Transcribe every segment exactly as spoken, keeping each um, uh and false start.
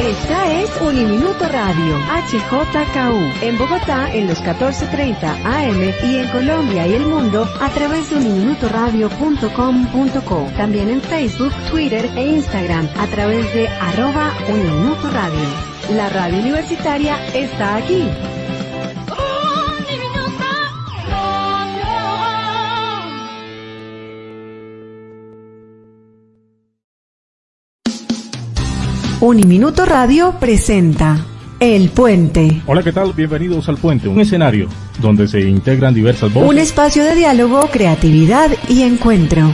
Esta es Uniminuto Radio, H J K U, en Bogotá en los catorce treinta A M y en Colombia y el mundo a través de uniminutoradio punto com punto co. También en Facebook, Twitter e Instagram a través de arroba Uniminuto Radio. La radio universitaria está aquí. Uniminuto Radio presenta El Puente. Hola, ¿qué tal? Bienvenidos al Puente, un escenario donde se integran diversas voces. Un espacio de diálogo, creatividad y encuentro.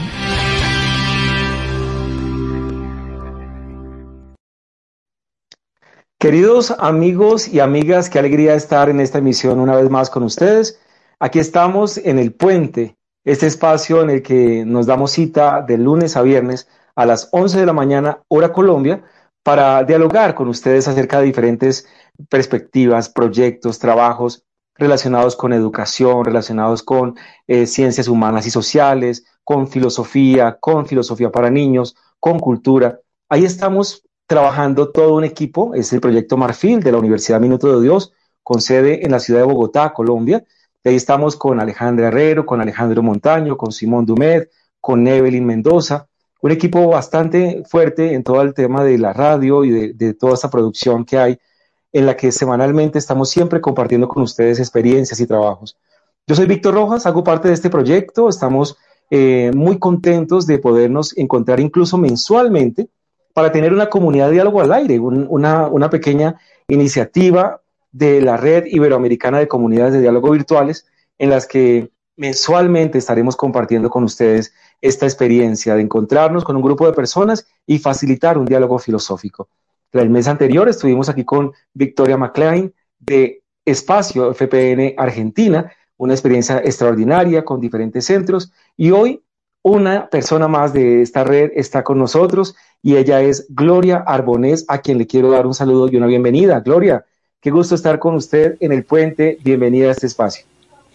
Queridos amigos y amigas, qué alegría estar en esta emisión una vez más con ustedes. Aquí estamos en El Puente, este espacio en el que nos damos cita de lunes a viernes a las once de la mañana, hora Colombia, para dialogar con ustedes acerca de diferentes perspectivas, proyectos, trabajos relacionados con educación, relacionados con eh, ciencias humanas y sociales, con filosofía, con filosofía para niños, con cultura. Ahí estamos trabajando todo un equipo, es el proyecto Marfil de la Universidad Minuto de Dios, con sede en la ciudad de Bogotá, Colombia. Y ahí estamos con Alejandra Herrero, con Alejandro Montaño, con Simón Dumed, con Evelyn Mendoza, un equipo bastante fuerte en todo el tema de la radio y de, de toda esta producción que hay, en la que semanalmente estamos siempre compartiendo con ustedes experiencias y trabajos. Yo soy Víctor Rojas, hago parte de este proyecto, estamos eh, muy contentos de podernos encontrar incluso mensualmente para tener una comunidad de diálogo al aire, un, una, una pequeña iniciativa de la Red Iberoamericana de Comunidades de Diálogo Virtuales, en las que mensualmente estaremos compartiendo con ustedes esta experiencia de encontrarnos con un grupo de personas y facilitar un diálogo filosófico. El mes anterior estuvimos aquí con Victoria McLean de Espacio F P N Argentina, una experiencia extraordinaria con diferentes centros, y hoy una persona más de esta red está con nosotros y ella es Gloria Arbonés, a quien le quiero dar un saludo y una bienvenida. Gloria, qué gusto estar con usted en El Puente, bienvenida a este espacio.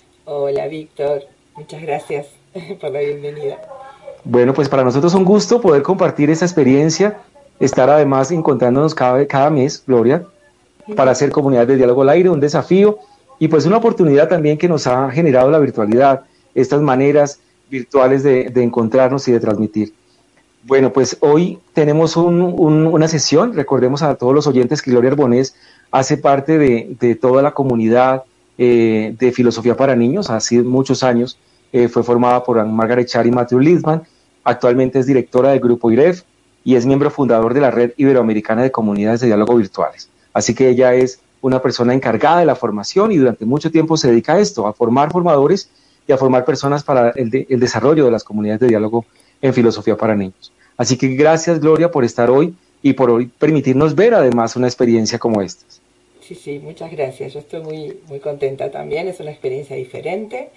Hola Víctor, muchas gracias por la bienvenida. Bueno, pues para nosotros es un gusto poder compartir esta experiencia, estar además encontrándonos cada, cada mes, Gloria, para hacer comunidad de diálogo al aire, un desafío y pues una oportunidad también que nos ha generado la virtualidad, estas maneras virtuales de, de encontrarnos y de transmitir. Bueno, pues hoy tenemos un, un, una sesión, recordemos a todos los oyentes que Gloria Arbonés hace parte de, de toda la comunidad eh, de filosofía para niños, hace muchos años, eh, fue formada por Margaret Char y Matthew Lidman, actualmente es directora del Grupo I R E F y es miembro fundador de la Red Iberoamericana de Comunidades de Diálogo Virtuales. Así que ella es una persona encargada de la formación y durante mucho tiempo se dedica a esto, a formar formadores y a formar personas para el, de, el desarrollo de las comunidades de diálogo en filosofía para niños. Así que gracias, Gloria, por estar hoy y por hoy permitirnos ver además una experiencia como esta. Sí, sí, muchas gracias. Yo estoy muy, muy contenta también. Es una experiencia diferente,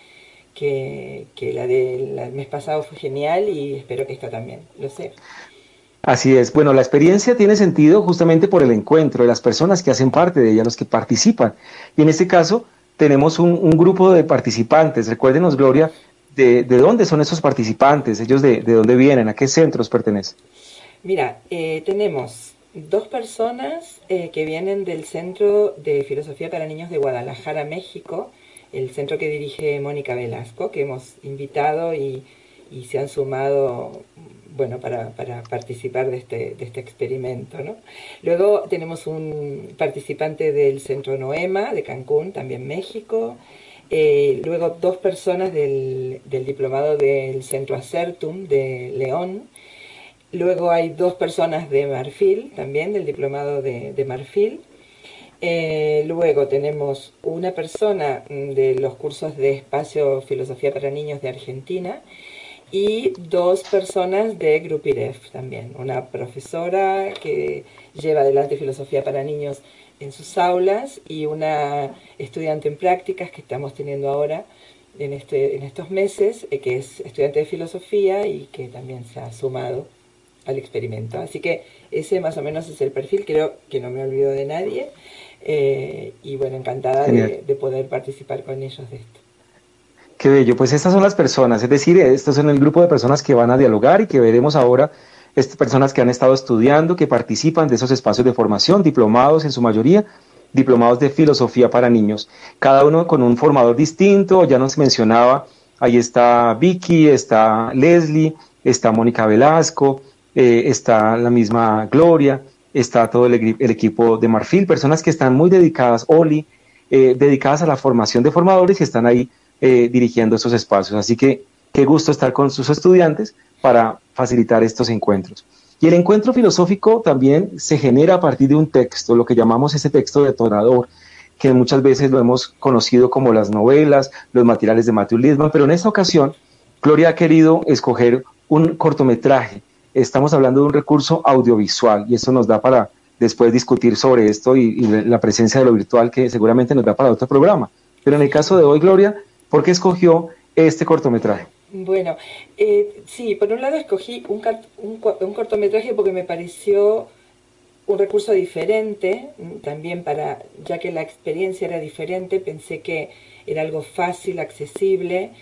que, que la del mes pasado fue genial y espero que esta también, lo sé. Así es. Bueno, la experiencia tiene sentido justamente por el encuentro de las personas que hacen parte de ella, los que participan. Y en este caso tenemos un, un grupo de participantes. Recuérdenos, Gloria, de, de dónde son esos participantes, ellos de, de dónde vienen, a qué centros pertenecen. Mira, eh, tenemos dos personas eh, que vienen del Centro de Filosofía para Niños de Guadalajara, México, el centro que dirige Mónica Velasco, que hemos invitado y, y se han sumado, bueno, para, para participar de este, de este experimento, ¿no? Luego tenemos un participante del Centro Noema, de Cancún, también México. Eh, luego dos personas del, del diplomado del Centro Acertum, de León. Luego hay dos personas de Marfil, también del diplomado de, de Marfil. Eh, luego tenemos una persona de los cursos de Espacio Filosofía para Niños de Argentina y dos personas de Grupo I R E F también. Una profesora que lleva adelante Filosofía para Niños en sus aulas y una estudiante en prácticas que estamos teniendo ahora en, este, en estos meses, eh, que es estudiante de Filosofía y que también se ha sumado al experimento. Así que ese más o menos es el perfil, creo que no me olvido de nadie. Eh, y bueno, encantada de, de poder participar con ellos de esto. Qué bello, pues estas son las personas, es decir, estos son el grupo de personas que van a dialogar y que veremos ahora Estas personas que han estado estudiando, que participan de esos espacios de formación, diplomados en su mayoría, diplomados de filosofía para niños, cada uno con un formador distinto. Ya nos mencionaba, ahí está Vicky, está Leslie, está Mónica Velasco, eh, está la misma Gloria, está todo el, el equipo de Marfil, personas que están muy dedicadas, Oli, eh, dedicadas a la formación de formadores y están ahí eh, dirigiendo esos espacios. Así que qué gusto estar con sus estudiantes para facilitar estos encuentros. Y el encuentro filosófico también se genera a partir de un texto, lo que llamamos ese texto detonador, que muchas veces lo hemos conocido como las novelas, los materiales de Matthew Lipman, pero en esta ocasión Gloria ha querido escoger un cortometraje. Estamos hablando de un recurso audiovisual y eso nos da para después discutir sobre esto y, y la presencia de lo virtual, que seguramente nos da para otro programa. Pero en el caso de hoy, Gloria, ¿por qué escogió este cortometraje? Bueno, eh, sí, por un lado escogí un, un, un cortometraje porque me pareció un recurso diferente, también para, ya que la experiencia era diferente, pensé que era algo fácil, accesible,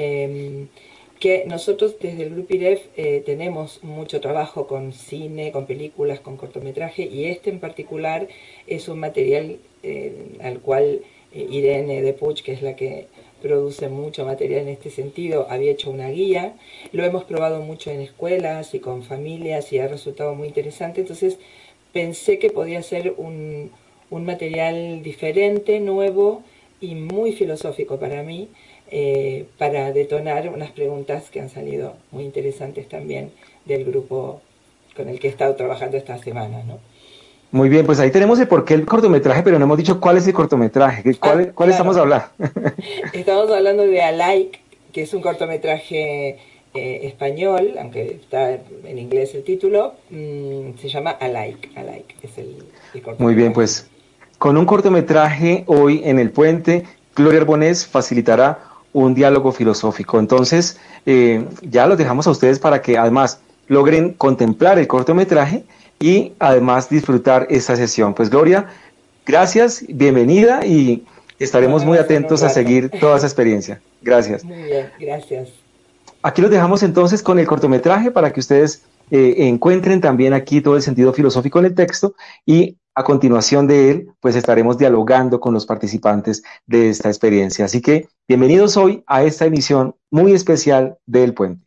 eh, que nosotros desde el Grupo I R E F eh, tenemos mucho trabajo con cine, con películas, con cortometraje, y este en particular es un material eh, al cual eh, Irene de Puig, que es la que produce mucho material en este sentido, había hecho una guía. Lo hemos probado mucho en escuelas y con familias y ha resultado muy interesante. Entonces pensé que podía ser un, un material diferente, nuevo y muy filosófico para mí, eh, para detonar unas preguntas que han salido muy interesantes también del grupo con el que he estado trabajando esta semana, ¿no? Muy bien, pues ahí tenemos el porqué del cortometraje, pero no hemos dicho cuál es el cortometraje. ¿Cuál, ah, cuál claro. estamos hablando? Estamos hablando de Alike, que es un cortometraje eh, español, aunque está en inglés el título. Mmm, se llama Alike. Alike es el, el cortometraje. Muy bien, pues con un cortometraje hoy en El Puente, Gloria Arbonés facilitará un diálogo filosófico. Entonces, eh, ya los dejamos a ustedes para que además logren contemplar el cortometraje y además disfrutar esta sesión. Pues Gloria, gracias, bienvenida y estaremos muy atentos a seguir toda esa experiencia. Gracias. Muy bien, gracias. Aquí los dejamos entonces con el cortometraje para que ustedes eh, encuentren también aquí todo el sentido filosófico en el texto y a continuación de él pues estaremos dialogando con los participantes de esta experiencia. Así que bienvenidos hoy a esta emisión muy especial de El Puente.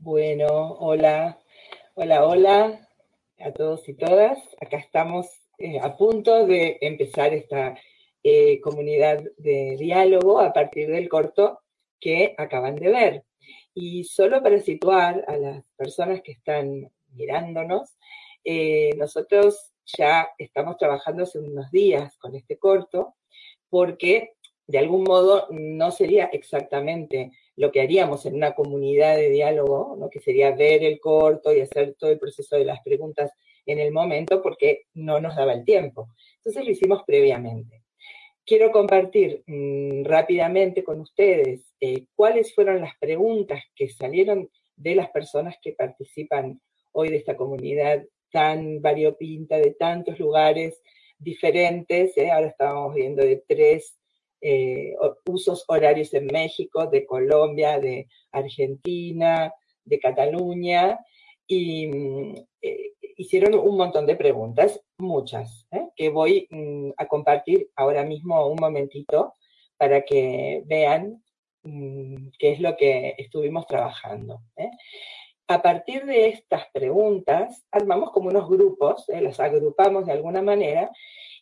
Bueno, hola, hola, hola a todos y todas. Acá estamos eh, a punto de empezar esta eh, comunidad de diálogo a partir del corto que acaban de ver. Y solo para situar a las personas que están mirándonos, eh, nosotros ya estamos trabajando hace unos días con este corto, porque de algún modo no sería exactamente lo que haríamos en una comunidad de diálogo, ¿no? Que sería ver el corto y hacer todo el proceso de las preguntas en el momento, porque no nos daba el tiempo. Entonces lo hicimos previamente. Quiero compartir mmm, rápidamente con ustedes eh, cuáles fueron las preguntas que salieron de las personas que participan hoy de esta comunidad tan variopinta, de tantos lugares diferentes. ¿eh? Ahora estábamos viendo de tres eh, usos horarios en México, de Colombia, de Argentina, de Cataluña, y eh, hicieron un montón de preguntas, muchas, ¿eh? que voy mm, a compartir ahora mismo un momentito para que vean mm, qué es lo que estuvimos trabajando. ¿eh? A partir de estas preguntas, armamos como unos grupos, ¿eh? las agrupamos de alguna manera,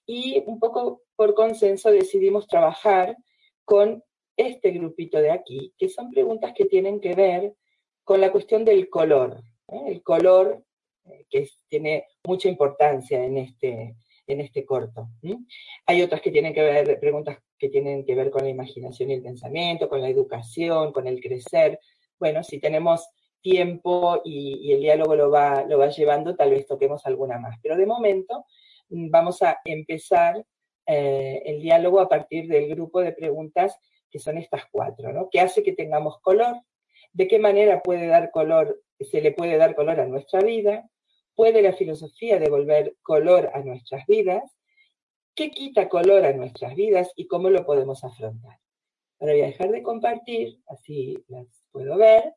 y un poco por consenso decidimos trabajar con este grupito de aquí, que son preguntas que tienen que ver con la cuestión del color. ¿eh? El color, eh, que es, tiene mucha importancia en este, en este corto. ¿eh? Hay otras que tienen que ver, preguntas que tienen que ver con la imaginación y el pensamiento, con la educación, con el crecer. Bueno, si tenemos tiempo y, y el diálogo lo va, lo va llevando, tal vez toquemos alguna más. Pero de momento vamos a empezar eh, el diálogo a partir del grupo de preguntas que son estas cuatro, ¿no? ¿Qué hace que tengamos color? ¿De qué manera puede dar color, se le puede dar color a nuestra vida? ¿Puede la filosofía devolver color a nuestras vidas? ¿Qué quita color a nuestras vidas y cómo lo podemos afrontar? Ahora voy a dejar de compartir, así las puedo ver.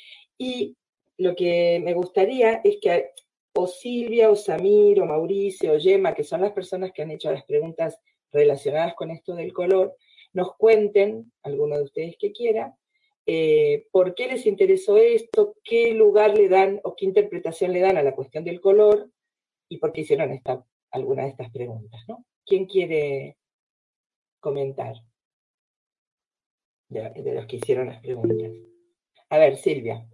Y lo que me gustaría es que o Silvia, o Samir, o Mauricio, o Gemma, que son las personas que han hecho las preguntas relacionadas con esto del color, nos cuenten, alguno de ustedes que quiera, eh, por qué les interesó esto, qué lugar le dan o qué interpretación le dan a la cuestión del color y por qué hicieron esta, alguna de estas preguntas, ¿no? ¿Quién quiere comentar de, de los que hicieron las preguntas? A ver, Silvia.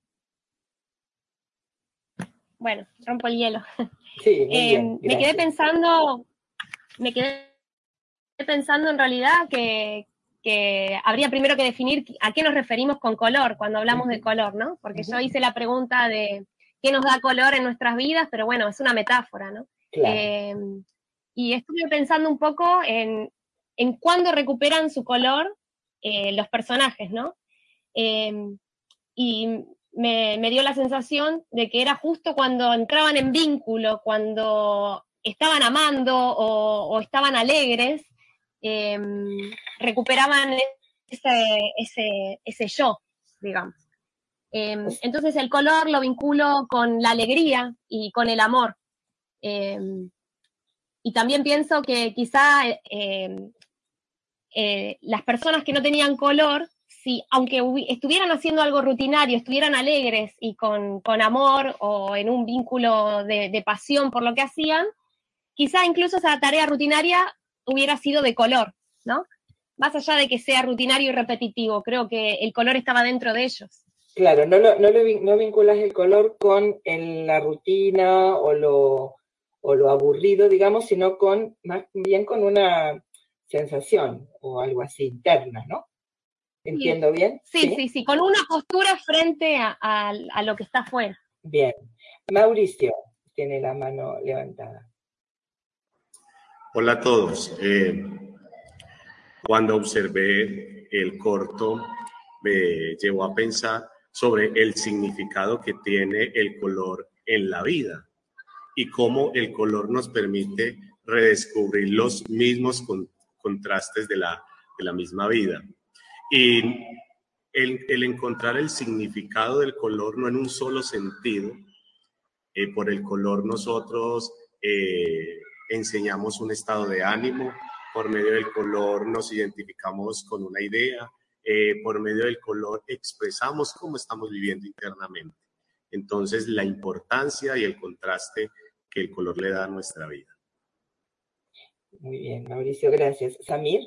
Bueno, rompo el hielo. Sí, muy eh, bien, me quedé pensando, me quedé pensando en realidad que, que habría primero que definir a qué nos referimos con color cuando hablamos uh-huh. de color, ¿no? Porque uh-huh. yo hice la pregunta de qué nos da color en nuestras vidas, pero bueno, es una metáfora, ¿no? Claro. Eh, y estuve pensando un poco en, en cuándo recuperan su color eh, los personajes, ¿no? Eh, y Me, me dio la sensación de que era justo cuando entraban en vínculo, cuando estaban amando o, o estaban alegres, eh, recuperaban ese, ese, ese yo, digamos. Eh, entonces el color lo vinculo con la alegría y con el amor. Eh, y también pienso que quizá eh, eh, las personas que no tenían color, si, aunque estuvieran haciendo algo rutinario, estuvieran alegres y con, con amor o en un vínculo de, de pasión por lo que hacían, quizá incluso esa tarea rutinaria hubiera sido de color, ¿no? Más allá de que sea rutinario y repetitivo, creo que el color estaba dentro de ellos. Claro, no, lo, no, lo, no vinculas el color con el, la rutina o lo, o lo aburrido, digamos, sino con más bien con una sensación o algo así interna, ¿no? ¿Entiendo bien? Sí, sí, sí, sí, con una postura frente a, a, a lo que está afuera. Bien. Mauricio tiene la mano levantada. Hola a todos. Eh, cuando observé el corto, me llevó a pensar sobre el significado que tiene el color en la vida y cómo el color nos permite redescubrir los mismos con, contrastes de la, de la misma vida. Y el, el encontrar el significado del color no en un solo sentido, eh, por el color nosotros eh, enseñamos un estado de ánimo, por medio del color nos identificamos con una idea eh, por medio del color expresamos cómo estamos viviendo internamente. Entonces, la importancia y el contraste que el color le da a nuestra vida. Muy bien, Mauricio, gracias. ¿Samir?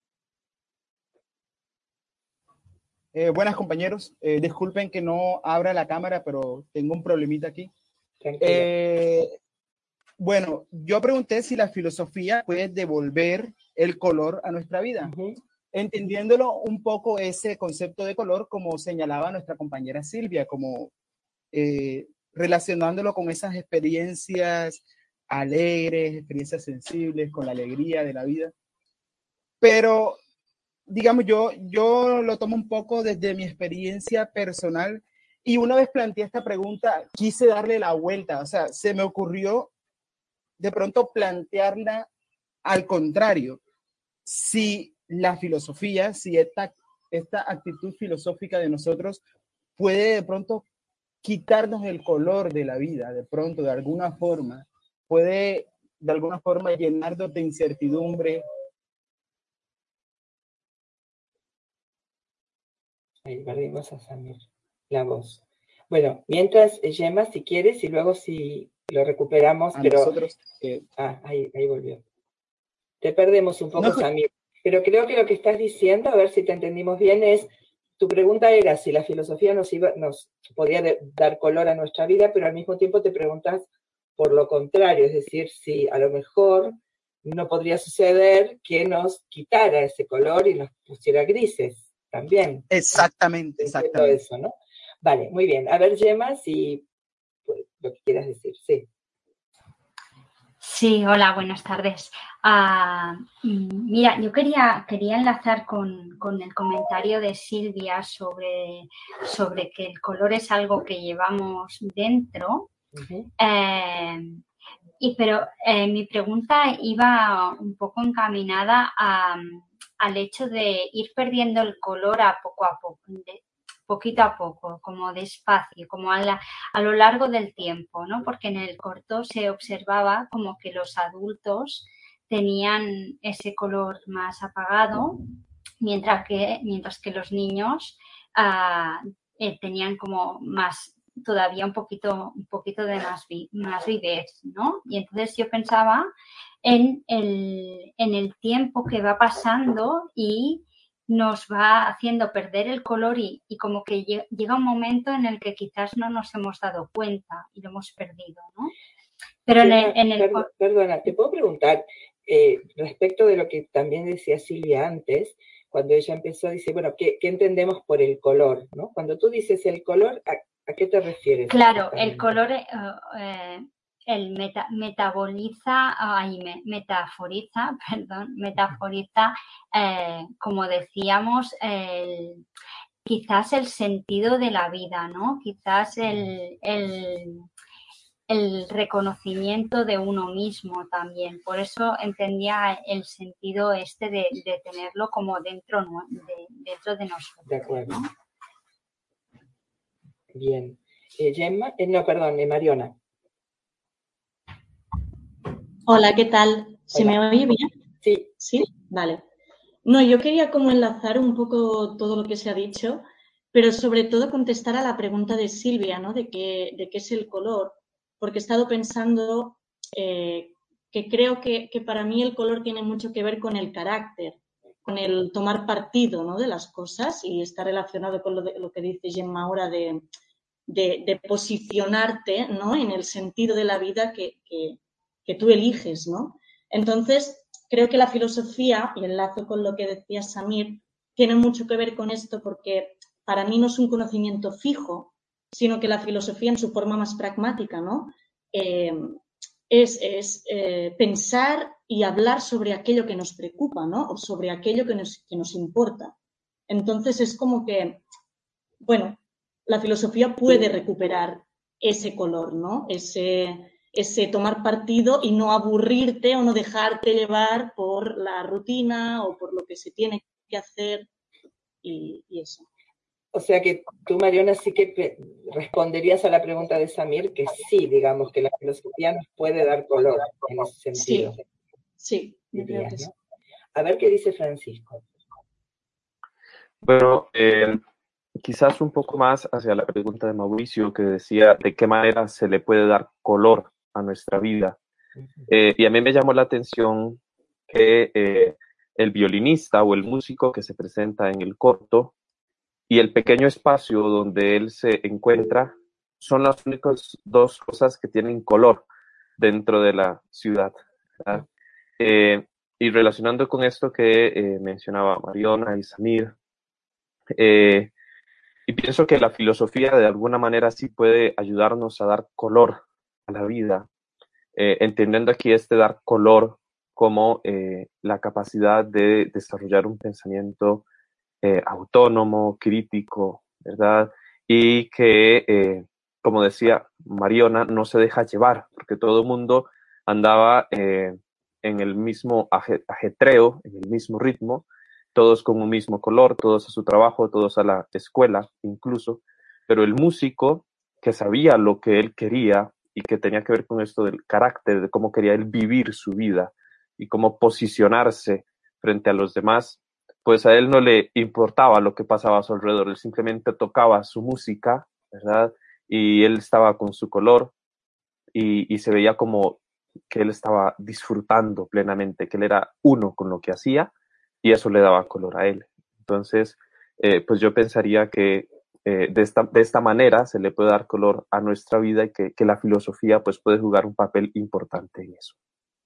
Eh, buenas, compañeros. Eh, disculpen que no abra la cámara, pero tengo un problemita aquí. Eh, bueno, yo pregunté si la filosofía puede devolver el color a nuestra vida. Uh-huh. Entendiéndolo un poco ese concepto de color, como señalaba nuestra compañera Silvia, como eh, relacionándolo con esas experiencias alegres, experiencias sensibles, con la alegría de la vida. Pero digamos, yo, yo lo tomo un poco desde mi experiencia personal y una vez planteé esta pregunta, quise darle la vuelta, o sea, se me ocurrió de pronto plantearla al contrario. Si la filosofía, si esta, esta actitud filosófica de nosotros puede de pronto quitarnos el color de la vida, de pronto, de alguna forma, puede de alguna forma llenarnos de incertidumbre. Ahí perdimos a Samir, la voz. Bueno, mientras, Gemma, si quieres, y luego si lo recuperamos, a pero... Nosotros, eh... Ah, ahí, ahí volvió. Te perdemos un poco, no, Samir. Pero creo que lo que estás diciendo, a ver si te entendimos bien, es... Tu pregunta era si la filosofía nos, iba, nos podía de, dar color a nuestra vida, pero al mismo tiempo te preguntas por lo contrario, es decir, si a lo mejor no podría suceder que nos quitara ese color y nos pusiera grises. También. Exactamente, exactamente. Eso, ¿no? Vale, muy bien. A ver, Gemma, si pues, lo que quieras decir, sí. Sí, hola, buenas tardes. Uh, mira, yo quería, quería enlazar con, con el comentario de Silvia sobre, sobre que el color es algo que llevamos dentro. Uh-huh. eh, y, pero eh, mi pregunta iba un poco encaminada a... al hecho de ir perdiendo el color a poco a poco, de, poquito a poco, como despacio, como a, la, a lo largo del tiempo, ¿no? Porque en el corto se observaba como que los adultos tenían ese color más apagado, mientras que, mientras que los niños uh, eh, tenían como más, todavía un poquito, un poquito de más, vi, más vivez, ¿no? Y entonces yo pensaba en el, en el tiempo que va pasando y nos va haciendo perder el color y, y como que llega un momento en el que quizás no nos hemos dado cuenta y lo hemos perdido, ¿no? Pero en el... En el... Perdona, perdona, te puedo preguntar, eh, respecto de lo que también decía Silvia antes, cuando ella empezó, dice, bueno, ¿qué, qué entendemos por el color? ¿No? Cuando tú dices el color, ¿a, a qué te refieres? Claro, el color... Uh, eh, el meta, metaboliza, ay, me, metaforiza, perdón, metaforiza, eh, como decíamos, el, quizás el sentido de la vida, ¿no? Quizás el, el, el reconocimiento de uno mismo también. Por eso entendía el sentido este de, de tenerlo como dentro, de, dentro de nosotros. De acuerdo. ¿No? Bien. Eh, Gemma, eh, no, perdón, eh, Mariona. Hola, ¿qué tal? ¿Se Hola. me oye bien? Sí. ¿Sí? Vale. No, yo quería como enlazar un poco todo lo que se ha dicho, pero sobre todo contestar a la pregunta de Silvia, ¿no? De qué, de qué es el color, porque he estado pensando eh, que creo que, que para mí el color tiene mucho que ver con el carácter, con el tomar partido, ¿no? De las cosas y está relacionado con lo, de, lo que dice Gemma ahora de, de, de posicionarte, ¿no? En el sentido de la vida que... que que tú eliges, ¿no? Entonces, creo que la filosofía, y enlazo con lo que decía Samir, tiene mucho que ver con esto porque para mí no es un conocimiento fijo, sino que la filosofía en su forma más pragmática, ¿no? Eh, es es eh, pensar y hablar sobre aquello que nos preocupa, ¿no? O sobre aquello que nos, que nos importa. Entonces, es como que, bueno, la filosofía puede recuperar ese color, ¿no? Ese... ese tomar partido y no aburrirte o no dejarte llevar por la rutina o por lo que se tiene que hacer y, y eso. O sea que tú, Mariona, sí que responderías a la pregunta de Samir que sí, digamos, que la filosofía nos puede dar color en ese sentido. Sí, sí, yo dirías, creo que ¿no? sí. A ver qué dice Francisco. Bueno, eh, quizás un poco más hacia la pregunta de Mauricio, que decía de qué manera se le puede dar color a nuestra vida. Eh, y a mí me llamó la atención que eh, el violinista o el músico que se presenta en el corto y el pequeño espacio donde él se encuentra son las únicas dos cosas que tienen color dentro de la ciudad, ¿verdad? Eh, y relacionando con esto que eh, mencionaba Mariona y Samir, eh, y pienso que la filosofía de alguna manera sí puede ayudarnos a dar color a la vida, eh, entendiendo aquí este dar color como eh, la capacidad de desarrollar un pensamiento eh, autónomo, crítico, ¿verdad? Y que, eh, como decía Mariona, no se deja llevar, porque todo el mundo andaba eh, en el mismo ajetreo, en el mismo ritmo, todos con un mismo color, todos a su trabajo, todos a la escuela incluso, pero el músico que sabía lo que él quería y que tenía que ver con esto del carácter, de cómo quería él vivir su vida y cómo posicionarse frente a los demás, pues a él no le importaba lo que pasaba a su alrededor, él simplemente tocaba su música, ¿verdad? Y él estaba con su color y, y se veía como que él estaba disfrutando plenamente, que él era uno con lo que hacía y eso le daba color a él. Entonces, eh, pues yo pensaría que eh, de, esta, de esta manera se le puede dar color a nuestra vida y que, que la filosofía pues puede jugar un papel importante en eso.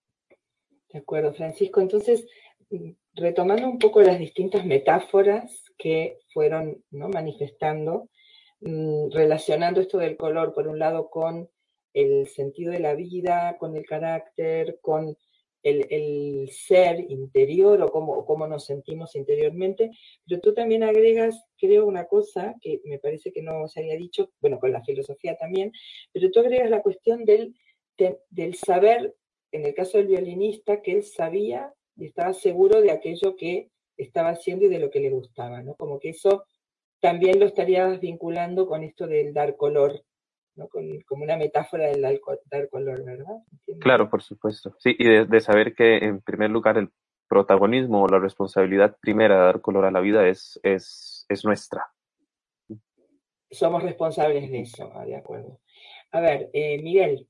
De acuerdo, Francisco. Entonces, retomando un poco las distintas metáforas que fueron, ¿no?, manifestando, mmm, relacionando esto del color, por un lado, con el sentido de la vida, con el carácter, con el, el ser interior o cómo, o cómo nos sentimos interiormente, pero tú también agregas, creo, una cosa que me parece que no se había dicho, bueno, con la filosofía también, pero tú agregas la cuestión del, de, del saber, en el caso del violinista, que él sabía y estaba seguro de aquello que estaba haciendo y de lo que le gustaba, ¿no? Como que eso también lo estarías vinculando con esto del dar color, ¿no? Con, como una metáfora del dar, dar color, ¿verdad? ¿Entiendes? Claro, por supuesto. Sí, y de, de saber que en primer lugar el protagonismo o la responsabilidad primera de dar color a la vida es, es, es nuestra. Somos responsables de eso, de acuerdo. A ver, eh, Miguel.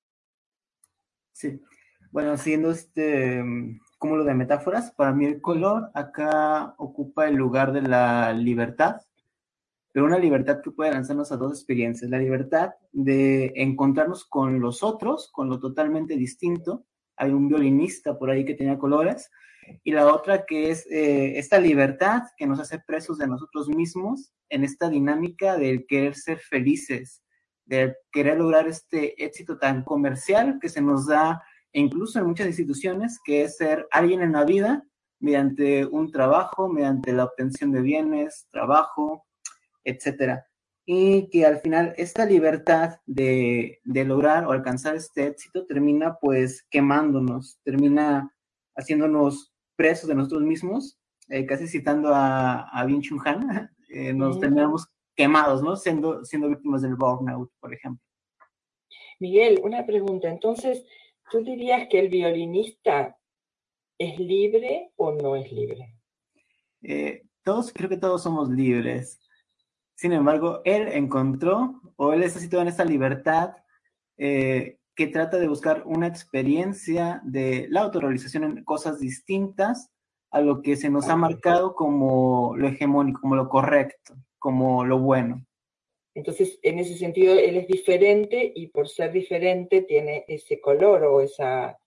Sí, bueno, siguiendo este cúmulo de metáforas, para mí el color acá ocupa el lugar de la libertad, pero una libertad que puede lanzarnos a dos experiencias. La libertad de encontrarnos con los otros, con lo totalmente distinto. Hay un violinista por ahí que tenía colores. Y la otra que es eh, esta libertad que nos hace presos de nosotros mismos en esta dinámica del querer ser felices, de querer lograr este éxito tan comercial que se nos da incluso en muchas instituciones, que es ser alguien en la vida mediante un trabajo, mediante la obtención de bienes, trabajo, etcétera. Y que al final esta libertad de, de lograr o alcanzar este éxito termina pues quemándonos, termina haciéndonos presos de nosotros mismos, eh, casi citando a, a Byung Chul Han, eh, nos mm. terminamos quemados, ¿no? Siendo, siendo víctimas del burnout, por ejemplo. Miguel, una pregunta. Entonces, ¿tú dirías que el violinista es libre o no es libre? Eh, todos, creo que todos somos libres. Sin embargo, él encontró, o él está situado en esta libertad eh, que trata de buscar una experiencia de la autorrealización en cosas distintas a lo que se nos ha marcado como lo hegemónico, como lo correcto, como lo bueno. Entonces, en ese sentido, él es diferente y por ser diferente tiene ese color o esa...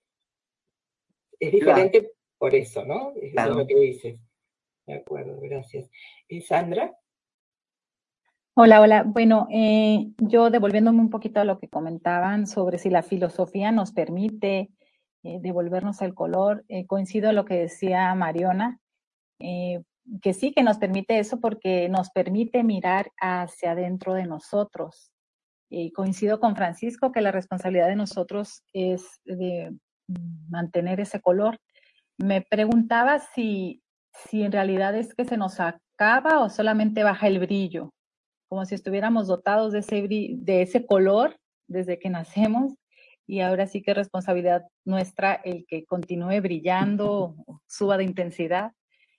Es diferente claro. Por eso, ¿no? Eso claro. Es lo que dices. De acuerdo, gracias. ¿Y Sandra? Hola, hola. Bueno, eh, yo devolviéndome un poquito a lo que comentaban sobre si la filosofía nos permite eh, devolvernos el color, eh, coincido en lo que decía Mariona, eh, que sí que nos permite eso porque nos permite mirar hacia adentro de nosotros. Eh, coincido con Francisco que la responsabilidad de nosotros es de mantener ese color. Me preguntaba si, si en realidad es que se nos acaba o solamente baja el brillo, como si estuviéramos dotados de ese, de ese color desde que nacemos, y ahora sí que es responsabilidad nuestra el que continúe brillando, suba de intensidad.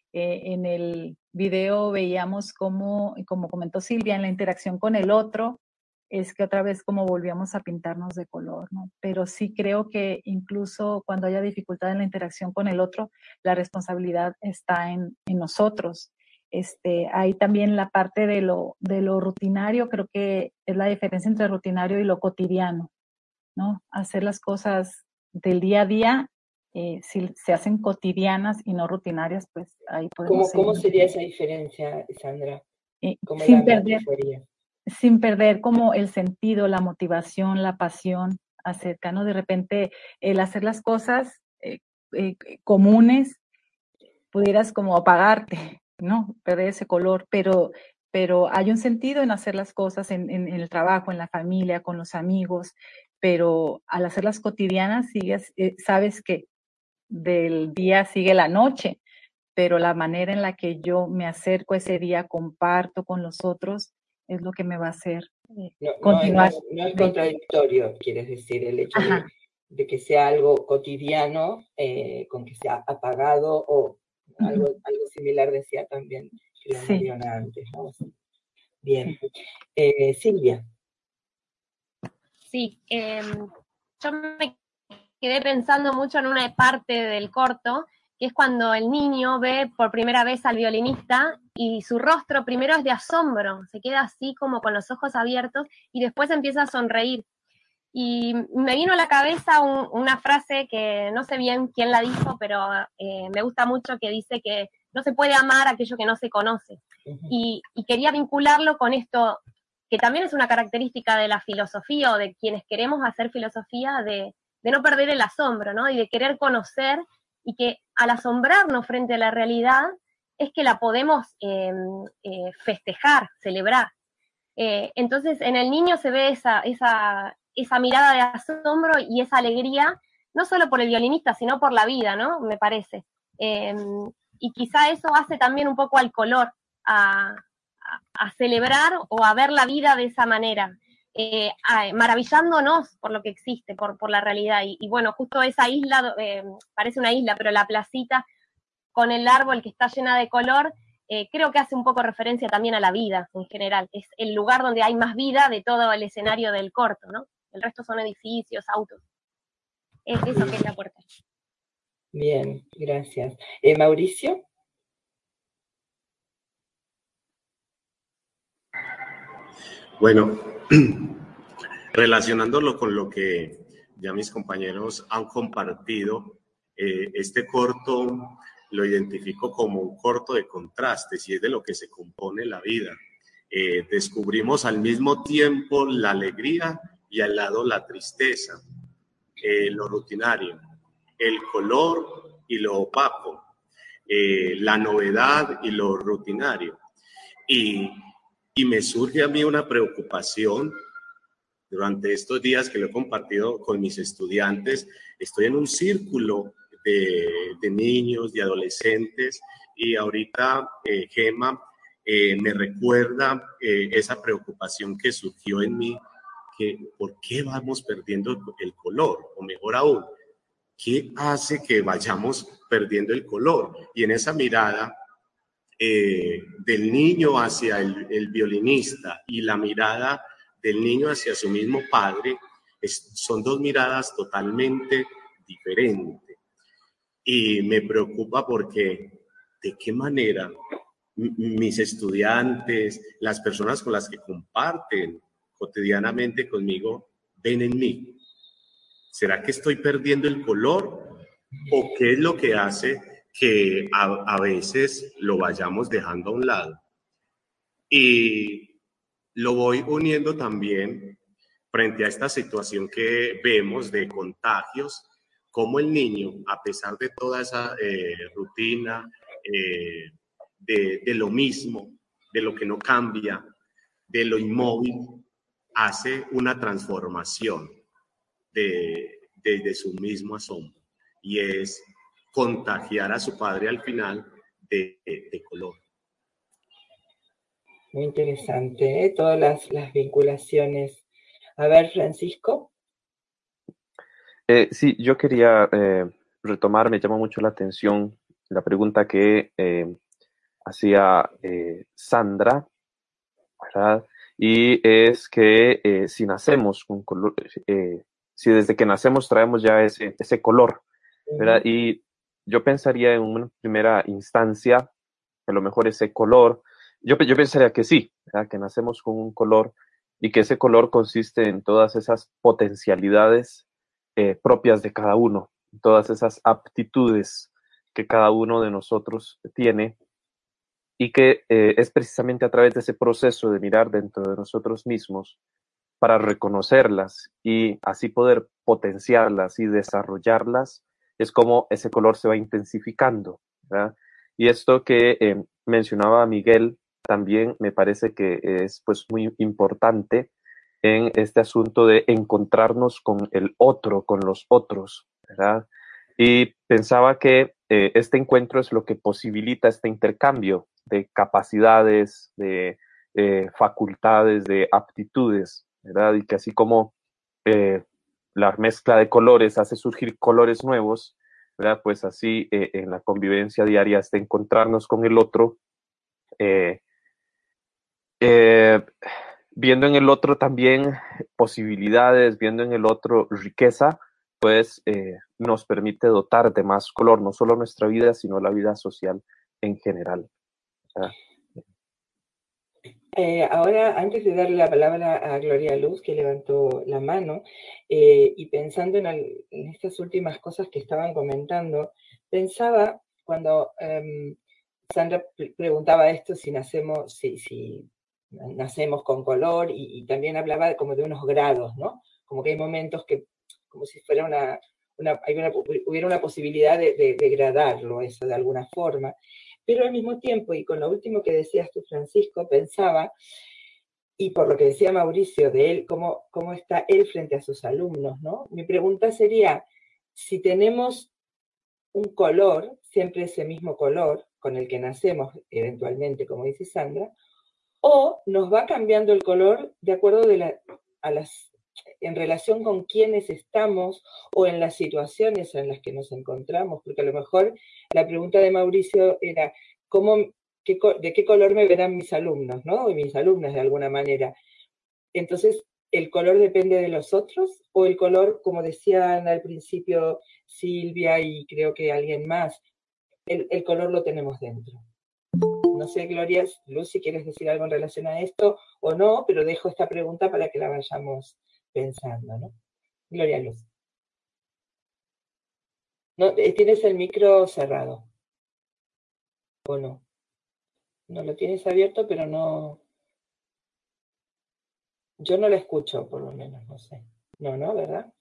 Eh, en el video veíamos cómo, como comentó Silvia, en la interacción con el otro, es que otra vez como volvíamos a pintarnos de color, ¿no? Pero sí creo que incluso cuando haya dificultad en la interacción con el otro, la responsabilidad está en, en nosotros. Este, hay también la parte de lo, de lo rutinario, creo que es la diferencia entre rutinario y lo cotidiano, ¿no? Hacer las cosas del día a día, eh, si se hacen cotidianas y no rutinarias, pues ahí podemos ¿Cómo, cómo seguir. sería esa diferencia, Sandra? Eh, ¿Cómo sin la perder, matizaría? sin perder como el sentido, la motivación, la pasión acerca, ¿no? De repente el hacer las cosas eh, eh, comunes, pudieras como apagarte, ¿no? Perder ese color, pero, pero hay un sentido en hacer las cosas en, en, en el trabajo, en la familia, con los amigos, pero al hacerlas cotidianas sigues, eh, sabes que del día sigue la noche, pero la manera en la que yo me acerco ese día, comparto con los otros, es lo que me va a hacer eh, No, continuar. no, es, no es contradictorio, quieres decir, el hecho de, de que sea algo cotidiano, eh, con que sea apagado, o algo, uh-huh. algo similar decía también la sí. Mariona antes, ¿no? Bien. Sí. Eh, Silvia. Sí, eh, yo me quedé pensando mucho en una parte del corto, que es cuando el niño ve por primera vez al violinista y su rostro primero es de asombro, se queda así como con los ojos abiertos y después empieza a sonreír. Y me vino a la cabeza un, una frase que no sé bien quién la dijo, pero eh, me gusta mucho, que dice que no se puede amar aquello que no se conoce. Uh-huh. Y, y quería vincularlo con esto, que también es una característica de la filosofía o de quienes queremos hacer filosofía, de, de no perder el asombro, ¿no? Y de querer conocer, y que al asombrarnos frente a la realidad es que la podemos eh, eh, festejar, celebrar. Eh, entonces en el niño se ve esa, esa, esa mirada de asombro y esa alegría, no solo por el violinista, sino por la vida, ¿no? Me parece. Eh, y quizá eso hace también un poco al color, a, a, a celebrar o a ver la vida de esa manera, eh, a, maravillándonos por lo que existe, por, por la realidad. Y, y bueno, justo esa isla, eh, parece una isla, pero la placita con el árbol que está llena de color, Eh, creo que hace un poco referencia también a la vida en general. Es el lugar donde hay más vida de todo el escenario del corto, ¿no? El resto son edificios, autos. Es eso que es la puerta. Bien, gracias. Eh, Mauricio. Bueno, relacionándolo con lo que ya mis compañeros han compartido, eh, este corto lo identifico como un corto de contrastes y es de lo que se compone la vida. Eh, descubrimos al mismo tiempo la alegría y al lado la tristeza, eh, lo rutinario, el color y lo opaco, eh, la novedad y lo rutinario. Y, y me surge a mí una preocupación durante estos días que lo he compartido con mis estudiantes. Estoy en un círculo De, de niños, de adolescentes, y ahorita eh, Gema eh, me recuerda eh, esa preocupación que surgió en mí, que ¿por qué vamos perdiendo el color? O mejor aún, ¿qué hace que vayamos perdiendo el color? Y en esa mirada eh, del niño hacia el, el violinista y la mirada del niño hacia su mismo padre, es, son dos miradas totalmente diferentes. Y me preocupa porque de qué manera mis estudiantes, las personas con las que comparten cotidianamente conmigo, ven en mí. ¿Será que estoy perdiendo el color? ¿O qué es lo que hace que a, a veces lo vayamos dejando a un lado? Y lo voy uniendo también frente a esta situación que vemos de contagios, como el niño, a pesar de toda esa eh, rutina, eh, de, de lo mismo, de lo que no cambia, de lo inmóvil, hace una transformación de, de, de su mismo asombro, y es contagiar a su padre al final de, de, de color. Muy interesante, ¿eh? Todas las, las vinculaciones. A ver, Francisco. Eh, sí, yo quería eh, retomar, me llama mucho la atención la pregunta que eh, hacía eh, Sandra, ¿verdad? Y es que eh, si nacemos con color, eh, si desde que nacemos traemos ya ese, ese color, ¿verdad? Uh-huh. Y yo pensaría en una primera instancia, a lo mejor ese color, yo, yo pensaría que sí, ¿verdad? Que nacemos con un color y que ese color consiste en todas esas potencialidades eh, propias de cada uno, todas esas aptitudes que cada uno de nosotros tiene, y que eh, es precisamente a través de ese proceso de mirar dentro de nosotros mismos para reconocerlas y así poder potenciarlas y desarrollarlas, es como ese color se va intensificando, ¿verdad? Y esto que eh, mencionaba Miguel también me parece que es pues muy importante en este asunto de encontrarnos con el otro, con los otros, ¿verdad? Y pensaba que eh, este encuentro es lo que posibilita este intercambio de capacidades, de eh, facultades, de aptitudes, ¿verdad? Y que así como eh, la mezcla de colores hace surgir colores nuevos, ¿verdad? Pues así eh, en la convivencia diaria hasta encontrarnos con el otro, eh, eh, viendo en el otro también posibilidades, viendo en el otro riqueza, pues eh, nos permite dotar de más color, no solo nuestra vida, sino la vida social en general. ¿Verdad? Eh, ahora, antes de darle la palabra a Gloria Luz, que levantó la mano, eh, y pensando en, al, en estas últimas cosas que estaban comentando, pensaba cuando um, Sandra preguntaba esto, si nacemos, si, si nacemos con color, y, y también hablaba como de unos grados, ¿no? Como que hay momentos que, como si fuera una, una, hay una hubiera una posibilidad de, de, de gradarlo, eso de alguna forma. Pero al mismo tiempo, y con lo último que decías tú, Francisco, pensaba, y por lo que decía Mauricio de él, cómo, cómo está él frente a sus alumnos, ¿no? Mi pregunta sería, si tenemos un color, siempre ese mismo color con el que nacemos eventualmente, como dice Sandra, o nos va cambiando el color de acuerdo de la, a las, en relación con quiénes estamos o en las situaciones en las que nos encontramos, porque a lo mejor la pregunta de Mauricio era, ¿cómo, qué, ¿de qué color me verán mis alumnos, ¿no? Y mis alumnas de alguna manera. Entonces, ¿el color depende de los otros? ¿O el color, como decían al principio Silvia y creo que alguien más, el, el color lo tenemos dentro? No sé, Gloria, Luz, si quieres decir algo en relación a esto o no, pero dejo esta pregunta para que la vayamos pensando, ¿no? Gloria Luz. No, ¿tienes el micro cerrado? ¿O no? No, lo tienes abierto, pero no... Yo no la escucho, por lo menos, no sé. No, ¿no? ¿Verdad?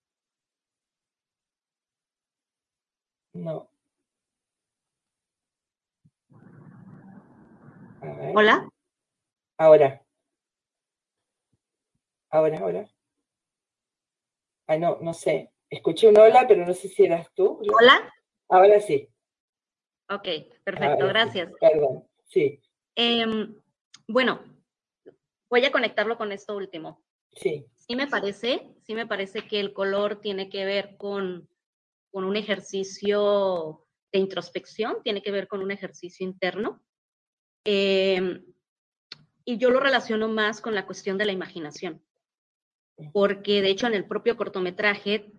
No. A ver. ¿Hola? Ahora. Ahora, ahora. Ay, no, no sé. Escuché un hola, pero no sé si eras tú. ¿Hola? Ahora sí. Ok, perfecto, ahora gracias. Sí. Perdón, sí. Eh, bueno, voy a conectarlo con esto último. Sí. Sí me parece, sí me parece que el color tiene que ver con, con un ejercicio de introspección, tiene que ver con un ejercicio interno. Eh, y yo lo relaciono más con la cuestión de la imaginación. Porque, de hecho, en el propio cortometraje,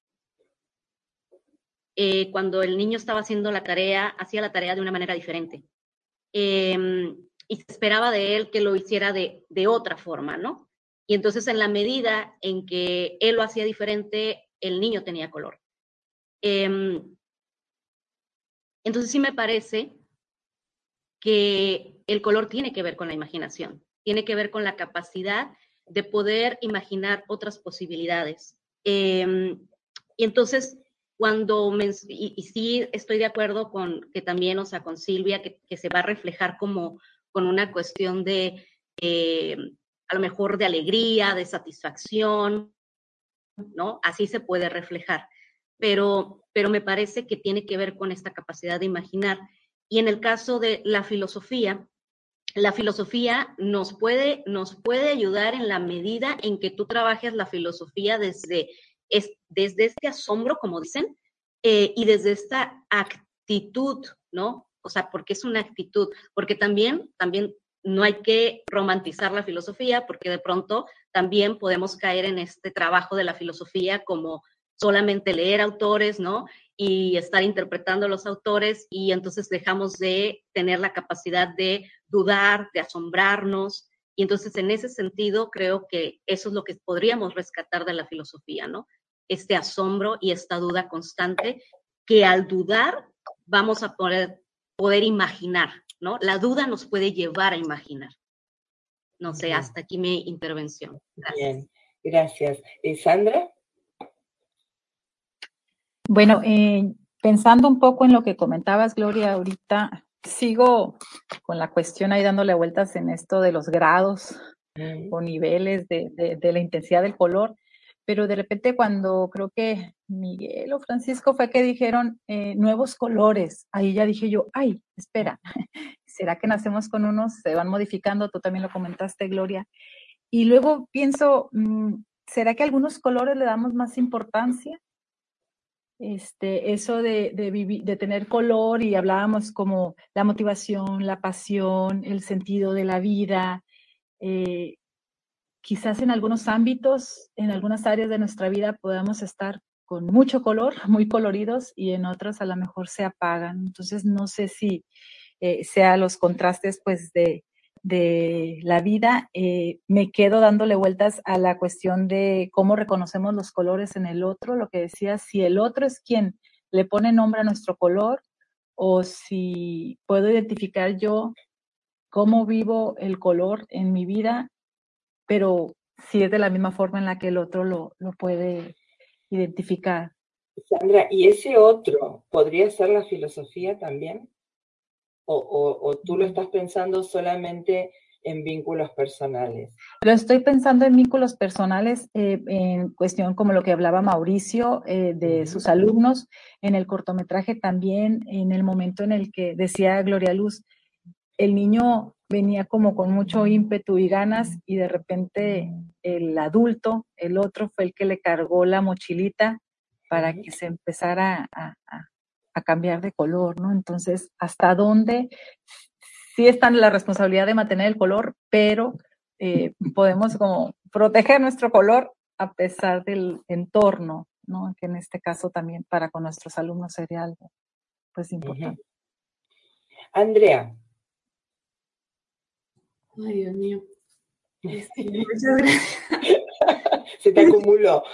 eh, cuando el niño estaba haciendo la tarea, hacía la tarea de una manera diferente. Eh, y se esperaba de él que lo hiciera de, de otra forma, ¿no? Y entonces, en la medida en que él lo hacía diferente, el niño tenía color. Eh, entonces, sí me parece que el color tiene que ver con la imaginación, tiene que ver con la capacidad de poder imaginar otras posibilidades. Eh, y entonces, cuando, me, y, y sí estoy de acuerdo con que también, o sea, con Silvia, que, que se va a reflejar como con una cuestión de, eh, a lo mejor de alegría, de satisfacción, ¿no? Así se puede reflejar. Pero, pero me parece que tiene que ver con esta capacidad de imaginar. Y en el caso de la filosofía, la filosofía nos puede, nos puede ayudar en la medida en que tú trabajes la filosofía desde, es, desde este asombro, como dicen, eh, y desde esta actitud actitud, ¿no? O sea, porque es una actitud, porque también, también no hay que romantizar la filosofía, porque de pronto también podemos caer en este trabajo de la filosofía como solamente leer autores, ¿no? Y estar interpretando a los autores, y entonces dejamos de tener la capacidad de dudar, de asombrarnos, y entonces en ese sentido creo que eso es lo que podríamos rescatar de la filosofía, ¿no? Este asombro y esta duda constante, que al dudar vamos a poder, poder imaginar, ¿no? La duda nos puede llevar a imaginar. No sé, hasta aquí mi intervención. Gracias. Bien, gracias. ¿Y Sandra? Bueno, eh, pensando un poco en lo que comentabas, Gloria, ahorita sigo con la cuestión ahí dándole vueltas en esto de los grados mm. o niveles de, de, de la intensidad del color, pero de repente cuando creo que Miguel o Francisco fue que dijeron eh, nuevos colores, ahí ya dije yo, ay, espera, ¿será que nacemos con unos, se van modificando? Tú también lo comentaste, Gloria. Y luego pienso, ¿será que a algunos colores le damos más importancia? Este, eso de, de, vivir, de tener color, y hablábamos como la motivación, la pasión, el sentido de la vida, eh, quizás en algunos ámbitos, en algunas áreas de nuestra vida podamos estar con mucho color, muy coloridos, y en otras a lo mejor se apagan. Entonces no sé si eh, sea los contrastes pues de, de la vida. Eh, me quedo dándole vueltas a la cuestión de cómo reconocemos los colores en el otro, lo que decía, si el otro es quien le pone nombre a nuestro color, o si puedo identificar yo cómo vivo el color en mi vida, pero si es de la misma forma en la que el otro lo, lo puede identificar. Sandra, ¿y ese otro podría ser la filosofía también? ¿O, o, o tú lo estás pensando solamente en vínculos personales? Lo estoy pensando en vínculos personales, eh, en cuestión como lo que hablaba Mauricio, eh, de uh-huh. sus alumnos, en el cortometraje también, en el momento en el que decía Gloria Luz, el niño venía como con mucho ímpetu y ganas, y de repente el adulto, el otro, fue el que le cargó la mochilita para que se empezara a, a, a cambiar de color, ¿no? Entonces, ¿hasta dónde sí está la responsabilidad de mantener el color, pero eh, podemos como proteger nuestro color a pesar del entorno, ¿no? Que en este caso también para con nuestros alumnos sería algo pues importante. Andrea. Ay, Dios mío. Este, muchas gracias. Se te acumuló.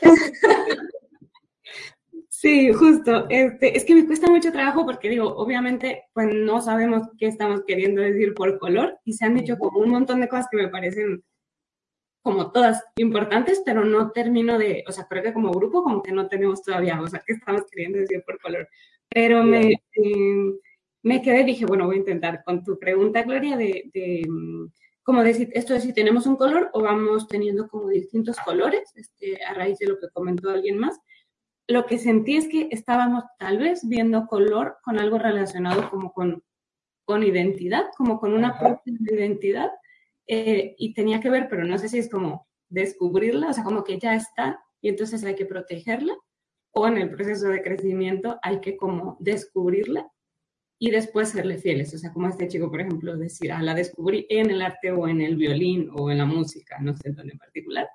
Sí, justo. Este, es que me cuesta mucho trabajo porque digo, obviamente, pues no sabemos qué estamos queriendo decir por color, y se han dicho como un montón de cosas que me parecen como todas importantes, pero no termino de, o sea, creo que como grupo como que no tenemos todavía, o sea, qué estamos queriendo decir por color. Pero me, eh, me quedé y dije, bueno, voy a intentar con tu pregunta, Gloria, de, de como decir, esto es si tenemos un color o vamos teniendo como distintos colores, este, a raíz de lo que comentó alguien más. Lo que sentí es que estábamos tal vez viendo color con algo relacionado como con, con identidad, como con una propia identidad, eh, y tenía que ver, pero no sé si es como descubrirla, o sea, como que ya está y entonces hay que protegerla, o en el proceso de crecimiento hay que como descubrirla y después serle fieles, o sea, como este chico, por ejemplo, decir, ah, la descubrí en el arte o en el violín o en la música, no sé en dónde en particular,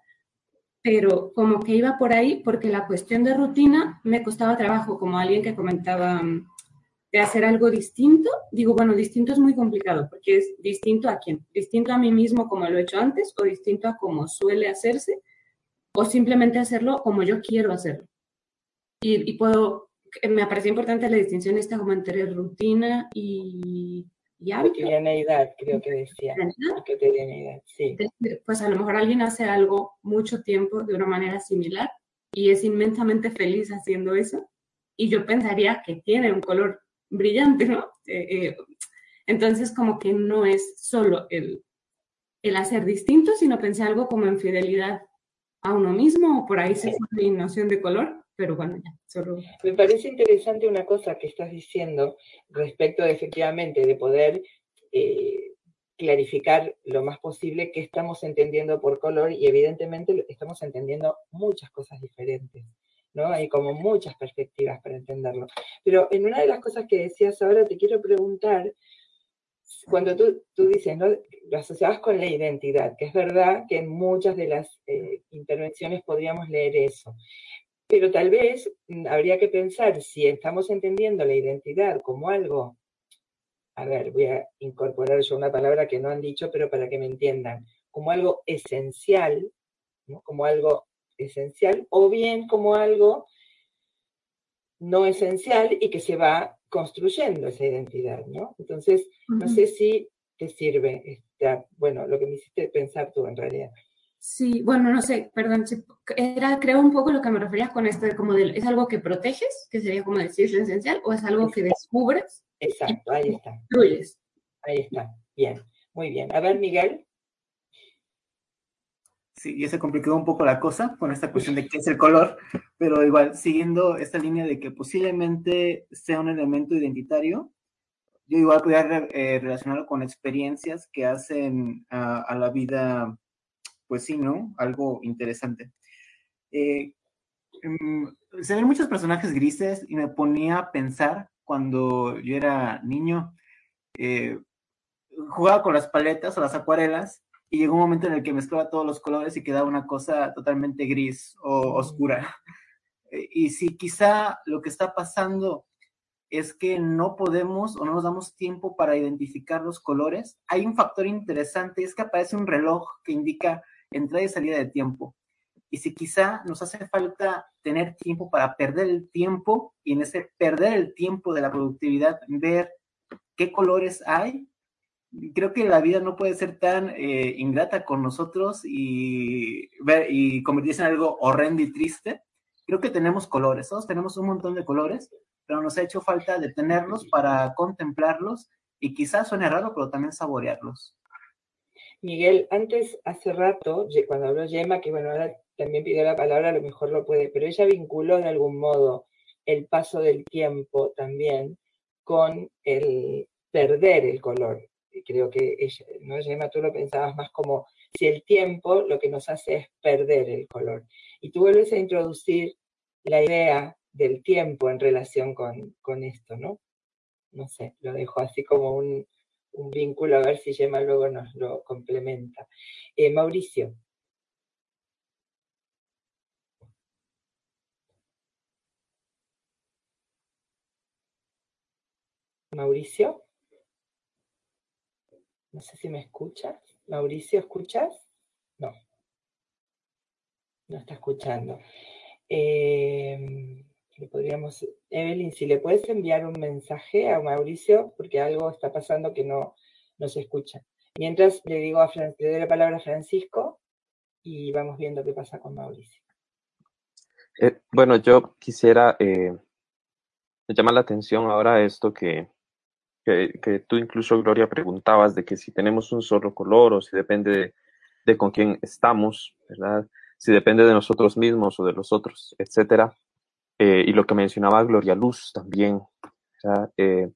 pero como que iba por ahí porque la cuestión de rutina me costaba trabajo, como alguien que comentaba de hacer algo distinto. Digo, bueno, distinto es muy complicado porque es distinto a quién, distinto a mí mismo como lo he hecho antes, o distinto a cómo suele hacerse, o simplemente hacerlo como yo quiero hacerlo. Y, y puedo, me parece importante la distinción esta como entre rutina y... ¿Ya? Cotidianeidad, creo que decía. Cotidianeidad, sí. Pues a lo mejor alguien hace algo mucho tiempo de una manera similar y es inmensamente feliz haciendo eso, y yo pensaría que tiene un color brillante, ¿no? Eh, eh, entonces como que no es solo el, el hacer distinto, sino pensé algo como en fidelidad a uno mismo, o por ahí se fue mi noción de color, pero bueno, ya, solo... Me parece interesante una cosa que estás diciendo respecto de, efectivamente, de poder eh, clarificar lo más posible qué estamos entendiendo por color, y evidentemente estamos entendiendo muchas cosas diferentes. ¿no? Hay como muchas perspectivas para entenderlo. Pero en una de las cosas que decías ahora te quiero preguntar, cuando tú, tú dices, ¿no?, lo asociabas con la identidad, que es verdad que en muchas de las eh, intervenciones podríamos leer eso. Pero tal vez mm, habría que pensar si estamos entendiendo la identidad como algo, a ver, voy a incorporar yo una palabra que no han dicho, pero para que me entiendan, como algo esencial, ¿no?, como algo esencial, o bien como algo no esencial y que se va construyendo esa identidad, ¿no? Entonces, no Ujú. sé si te sirve, esta, bueno, lo que me hiciste pensar tú en realidad. Sí, bueno, no sé, perdón, sí, era creo un poco lo que me referías con esto de como del, ¿es algo que proteges, que sería como decir es esencial, o es algo que descubres Exacto, ahí está. construyes? Ahí está, bien, muy bien. A ver, Miguel. Sí, ya se complicó un poco la cosa con esta cuestión de qué es el color, pero igual, siguiendo esta línea de que posiblemente sea un elemento identitario, yo igual podría re- eh, relacionarlo con experiencias que hacen a, a la vida, pues sí, ¿no? Algo interesante. Eh, mm, se ven muchos personajes grises y me ponía a pensar cuando yo era niño, eh, jugaba con las paletas o las acuarelas y llegó un momento en el que mezclaba todos los colores y quedaba una cosa totalmente gris o oscura. Eh, Y si quizá lo que está pasando es que no podemos o no nos damos tiempo para identificar los colores, hay un factor interesante, es que aparece un reloj que indica entrada y salida de tiempo. Y si quizá nos hace falta tener tiempo para perder el tiempo y en ese perder el tiempo de la productividad, ver qué colores hay, creo que la vida no puede ser tan eh, ingrata con nosotros y, ver, y convertirse en algo horrendo y triste. Creo que tenemos colores, todos tenemos un montón de colores, pero nos ha hecho falta detenerlos para contemplarlos y quizás suene raro, pero también saborearlos. Miguel, antes, hace rato, ye- cuando habló Gemma, que bueno, ahora también pidió la palabra, a lo mejor lo puede, pero ella vinculó de algún modo el paso del tiempo también con el perder el color. Y creo que ella, ¿no, Gemma? Tú lo pensabas más como si el tiempo lo que nos hace es perder el color. Y tú vuelves a introducir la idea del tiempo en relación con, con esto, ¿no? No sé, lo dejo así como un, un vínculo, a ver si Gemma luego nos lo complementa. Eh, Mauricio. Mauricio. No sé si me escuchas. Mauricio, ¿escuchas? No. No está escuchando. Eh, le podríamos, Evelyn, si le puedes enviar un mensaje a Mauricio, porque algo está pasando que no, no se escucha. Mientras le digo a Fran, le doy la palabra a Francisco y vamos viendo qué pasa con Mauricio. Eh, bueno, yo quisiera, eh, me llama la atención ahora esto que, que, que tú incluso, Gloria, preguntabas de que si tenemos un solo color o si depende de, de con quién estamos, ¿verdad? Si depende de nosotros mismos o de los otros, etcétera. Eh, y lo que mencionaba Gloria Luz también, ¿verdad? Eh,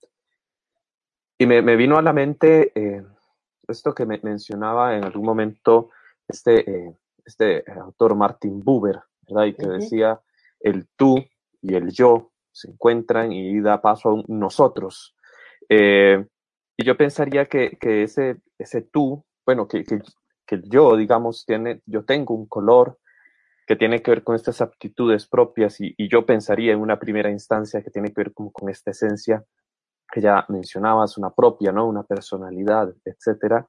y me, me vino a la mente eh, esto que me mencionaba en algún momento este, eh, este autor Martin Buber, ¿verdad? Y que Ujú. decía, el tú y el yo se encuentran y da paso a un nosotros. Eh, y yo pensaría que, que ese, ese tú, bueno, que, que, que el yo, digamos, tiene, yo tengo un color que tiene que ver con estas aptitudes propias y, y yo pensaría en una primera instancia que tiene que ver como con esta esencia que ya mencionabas, una propia, ¿no? Una personalidad, etcétera.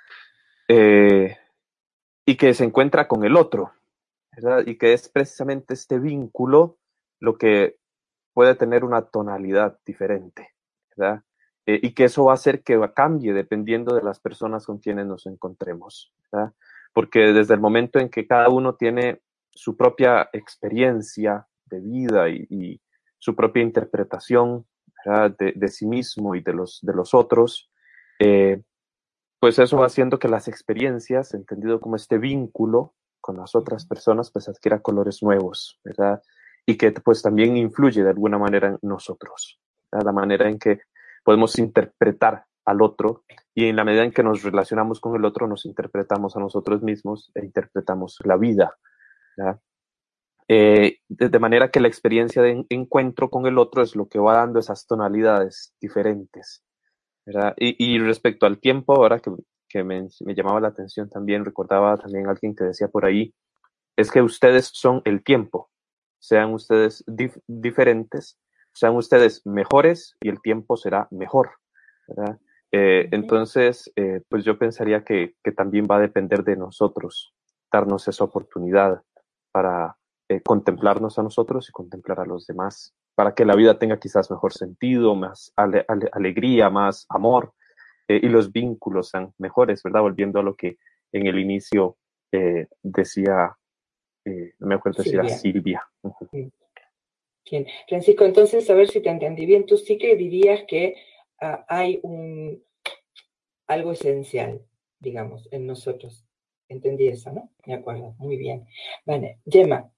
Eh, y que se encuentra con el otro, ¿verdad? Y que es precisamente este vínculo lo que puede tener una tonalidad diferente, ¿verdad? Eh, y que eso va a hacer que cambie dependiendo de las personas con quienes nos encontremos, ¿verdad? Porque desde el momento en que cada uno tiene su propia experiencia de vida y, y su propia interpretación, ¿verdad? De, de sí mismo y de los, de los otros, eh, pues eso va haciendo que las experiencias, entendido como este vínculo con las otras personas, pues adquiera colores nuevos, ¿verdad? Y que pues también influye de alguna manera en nosotros, ¿verdad? La manera en que podemos interpretar al otro y en la medida en que nos relacionamos con el otro, nos interpretamos a nosotros mismos e interpretamos la vida, ¿verdad? Eh, de, de manera que la experiencia de en, encuentro con el otro es lo que va dando esas tonalidades diferentes, ¿verdad? Y, y respecto al tiempo, ahora que, que me, me llamaba la atención también, recordaba también alguien que decía por ahí, es que ustedes son el tiempo, sean ustedes dif diferentes, sean ustedes mejores y el tiempo será mejor, ¿verdad? Eh, uh-huh. Entonces, eh, pues yo pensaría que, que también va a depender de nosotros darnos esa oportunidad para eh, contemplarnos a nosotros y contemplar a los demás, para que la vida tenga quizás mejor sentido, más ale ale alegría, más amor, eh, y los vínculos sean mejores, ¿verdad? Volviendo a lo que en el inicio eh, decía, eh, no me acuerdo si era Silvia. Uh-huh. Bien, Francisco, entonces, a ver si te entendí bien, tú sí que dirías que uh, hay un algo esencial, digamos, en nosotros. Entendí eso, ¿no? De acuerdo, muy bien. Vale, Gemma.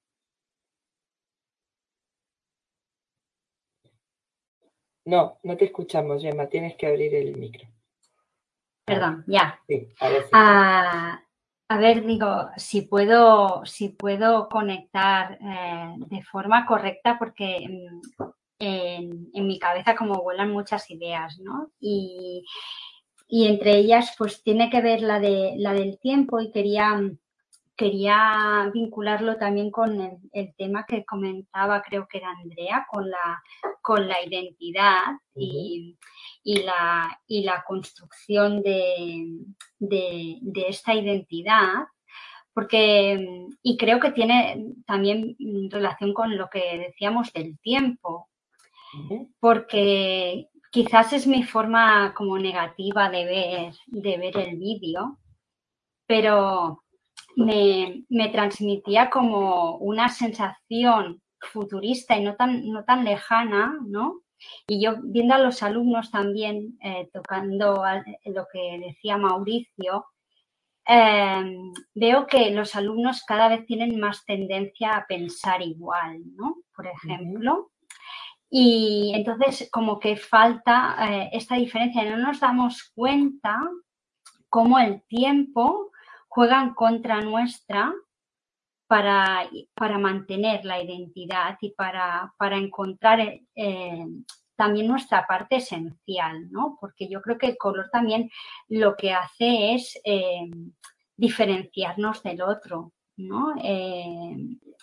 No, no te escuchamos, Gemma, tienes que abrir el micro. Perdón, ya. Sí, a ver si ah, a ver, digo, si puedo, si puedo conectar eh, de forma correcta, porque en, en mi cabeza como vuelan muchas ideas, ¿no? Y, y entre ellas, pues tiene que ver la, de, la del tiempo y quería... Quería vincularlo también con el, el tema que comentaba, creo que era Andrea, con la, con la identidad y, y, la, y la construcción de, de, de esta identidad, porque, y creo que tiene también relación con lo que decíamos del tiempo, porque quizás es mi forma como negativa de ver, de ver el vídeo, pero... Me, me transmitía como una sensación futurista y no tan, no tan lejana, ¿no? Y yo viendo a los alumnos también, eh, tocando a, lo que decía Mauricio, eh, veo que los alumnos cada vez tienen más tendencia a pensar igual, ¿no? Por ejemplo. Uh-huh. Y entonces como que falta eh, esta diferencia. No nos damos cuenta cómo el tiempo juega en contra nuestra para, para mantener la identidad y para, para encontrar eh, también nuestra parte esencial, ¿no? Porque yo creo que el color también lo que hace es eh, diferenciarnos del otro, ¿no? Eh,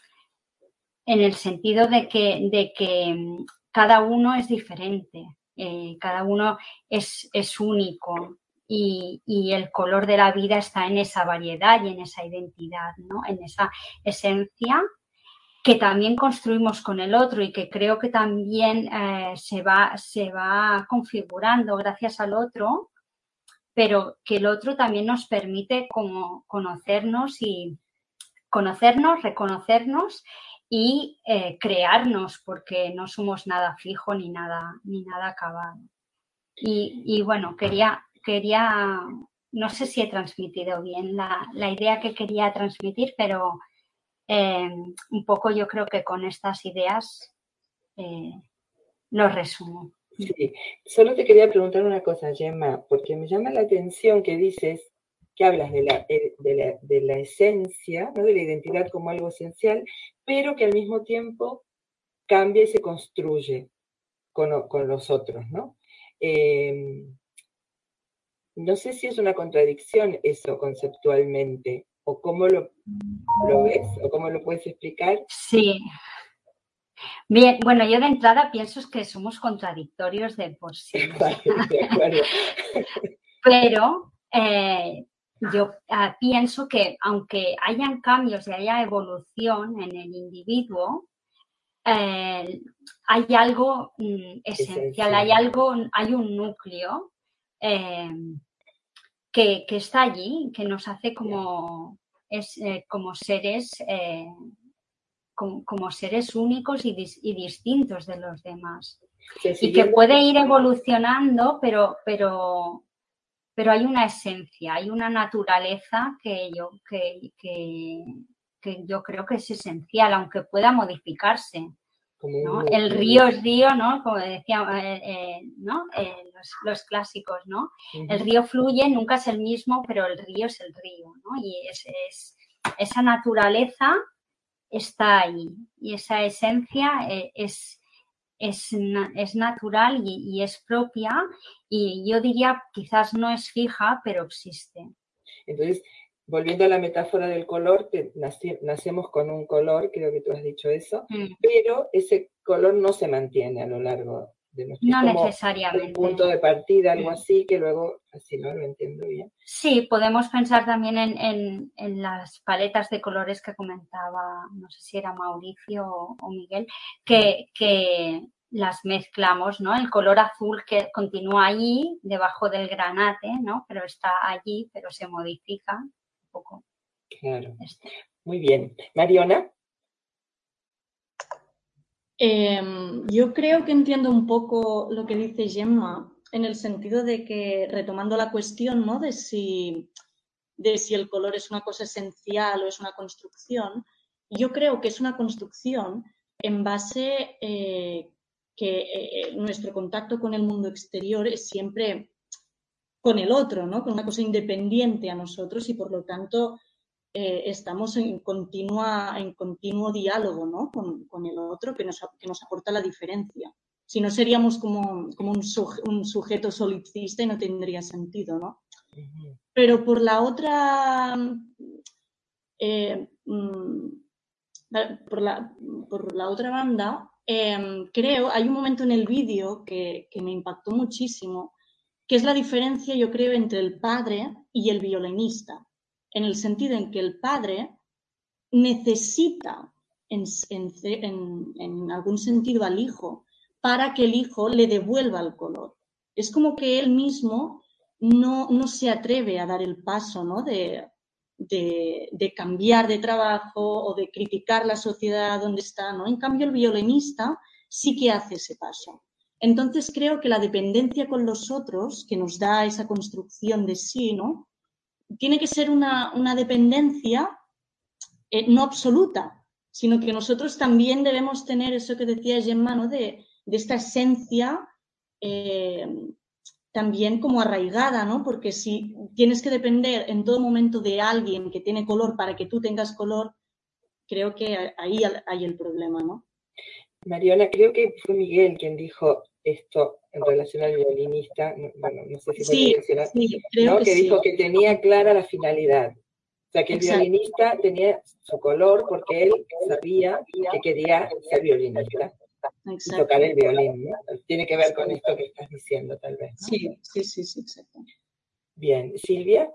en el sentido de que, de que cada uno es diferente, eh, cada uno es, es único. Y, y el color de la vida está en esa variedad y en esa identidad, ¿no? En esa esencia que también construimos con el otro y que creo que también eh, se, va, se va configurando gracias al otro, pero que el otro también nos permite como conocernos y conocernos, reconocernos y eh, crearnos, porque no somos nada fijo ni nada, ni nada acabado. Y, y bueno, quería... Quería, no sé si he transmitido bien la, la idea que quería transmitir, pero eh, un poco yo creo que con estas ideas eh, lo resumo. Sí, solo te quería preguntar una cosa, Gemma, porque me llama la atención que dices, que hablas de la, de la, de la esencia, ¿no? De la identidad como algo esencial, pero que al mismo tiempo cambia y se construye con, con los otros, ¿no? Eh, No sé si es una contradicción eso conceptualmente, o cómo lo, lo ves, o cómo lo puedes explicar. Sí. Bien, bueno, yo de entrada pienso que somos contradictorios de por sí. De acuerdo. Pero eh, yo eh, pienso que aunque hayan cambios y haya evolución en el individuo, eh, hay algo mm, esencial, esencial, hay algo, hay un núcleo eh, Que, que está allí, que nos hace como, es, eh, como seres eh, como, como seres únicos y, dis, y distintos de los demás. Sí, sí, y que puede ir evolucionando, pero, pero, pero hay una esencia, hay una naturaleza que yo, que, que, que yo creo que es esencial, aunque pueda modificarse. ¿no? El río es río, ¿no? Como decía, eh, eh, ¿no? Eh, los, los clásicos, ¿no? Uh-huh. El río fluye, nunca es el mismo, pero el río es el río, ¿no? Y es, es esa naturaleza está ahí y esa esencia eh, es, es, es natural y, y es propia y yo diría quizás no es fija, pero existe. Entonces, volviendo a la metáfora del color, que nací, nacemos con un color, creo que tú has dicho eso, mm. pero ese color no se mantiene a lo largo de nuestro No es como necesariamente. un punto de partida, algo así, que luego, así no lo entiendo bien. Sí, podemos pensar también en, en, en las paletas de colores que comentaba, no sé si era Mauricio o, o Miguel, que, que las mezclamos, ¿no? El color azul que continúa allí, debajo del granate, ¿no? Pero está allí, pero se modifica un poco. Claro. Este. Muy bien. Mariona. Eh, yo creo que entiendo un poco lo que dice Gemma, en el sentido de que, retomando la cuestión, ¿no? De si, de si el color es una cosa esencial o es una construcción, yo creo que es una construcción en base eh, que eh, nuestro contacto con el mundo exterior es siempre con el otro, ¿no? Con una cosa independiente a nosotros y, por lo tanto, eh, estamos en, continua, en continuo diálogo, ¿no? con, con el otro que nos, que nos aporta la diferencia. Si no, seríamos como, como un, suje, un sujeto solipsista y no tendría sentido, ¿no? Uh-huh. Pero por la otra... Eh, por, la, por la otra banda, eh, creo, hay un momento en el vídeo que, que me impactó muchísimo, que es la diferencia, yo creo, entre el padre y el violinista, en el sentido en que el padre necesita en, en, en, en algún sentido al hijo para que el hijo le devuelva el color. Es como que él mismo no, no se atreve a dar el paso, ¿no? de, de, de cambiar de trabajo o de criticar la sociedad donde está, ¿no? En cambio, el violinista sí que hace ese paso. Entonces, creo que la dependencia con los otros, que nos da esa construcción de sí, ¿no? Tiene que ser una, una dependencia eh, no absoluta, sino que nosotros también debemos tener eso que decía Gemma, ¿no? de, de esta esencia eh, también como arraigada, ¿no? Porque si tienes que depender en todo momento de alguien que tiene color para que tú tengas color, creo que ahí hay el problema, ¿no? Mariona, creo que fue Miguel quien dijo esto en relación al violinista, bueno, no sé si fue sí, relacionado, sí, creo ¿no? que, que sí. dijo que tenía clara la finalidad. O sea, que el Exacto. violinista tenía su color porque él sabía que quería ser violinista. Exacto. Y tocar el violín, ¿no? Tiene que ver con esto que estás diciendo, tal vez, ¿no? Sí, sí, sí, sí, exacto. Bien, Silvia.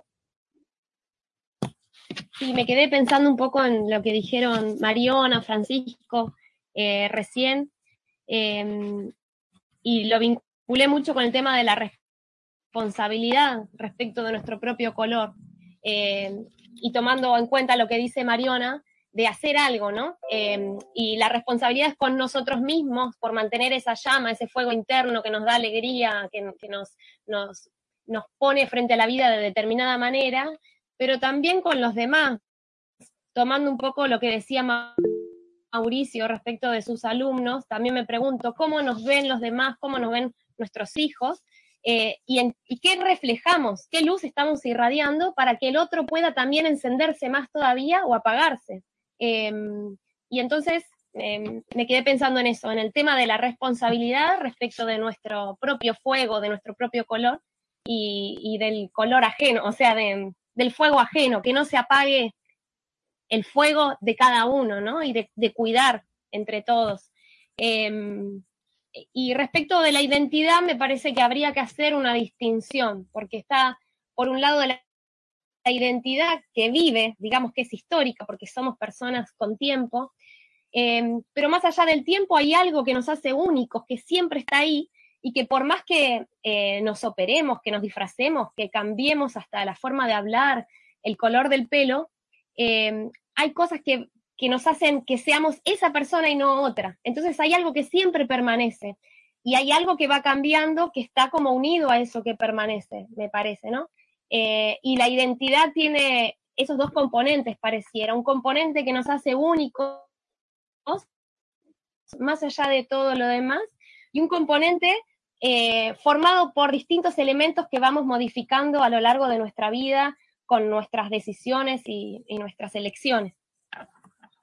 Sí, me quedé pensando un poco en lo que dijeron Mariona, Francisco, eh, recién, eh, y lo vinculé mucho con el tema de la responsabilidad respecto de nuestro propio color, eh, y tomando en cuenta lo que dice Mariona, de hacer algo, ¿no? Eh, y la responsabilidad es con nosotros mismos por mantener esa llama, ese fuego interno que nos da alegría, que, que nos, nos, nos pone frente a la vida de determinada manera, pero también con los demás, tomando un poco lo que decía Mauricio respecto de sus alumnos, también me pregunto cómo nos ven los demás, cómo nos ven nuestros hijos, eh, y, en, y qué reflejamos, qué luz estamos irradiando para que el otro pueda también encenderse más todavía o apagarse. Eh, y entonces eh, me quedé pensando en eso, en el tema de la responsabilidad respecto de nuestro propio fuego, de nuestro propio color, y, y del color ajeno, o sea, de, del fuego ajeno, que no se apague el fuego de cada uno, ¿no? Y de, de cuidar entre todos. Eh, y respecto de la identidad, me parece que habría que hacer una distinción, porque está, por un lado, la, la identidad que vive, digamos que es histórica, porque somos personas con tiempo, eh, pero más allá del tiempo hay algo que nos hace únicos, que siempre está ahí, y que por más que eh, nos operemos, que nos disfracemos, que cambiemos hasta la forma de hablar, el color del pelo, eh, hay cosas que, que nos hacen que seamos esa persona y no otra. Entonces hay algo que siempre permanece, y hay algo que va cambiando, que está como unido a eso que permanece, me parece, ¿no? Eh, y la identidad tiene esos dos componentes, pareciera, un componente que nos hace únicos, más allá de todo lo demás, y un componente eh, formado por distintos elementos que vamos modificando a lo largo de nuestra vida, con nuestras decisiones y, y nuestras elecciones.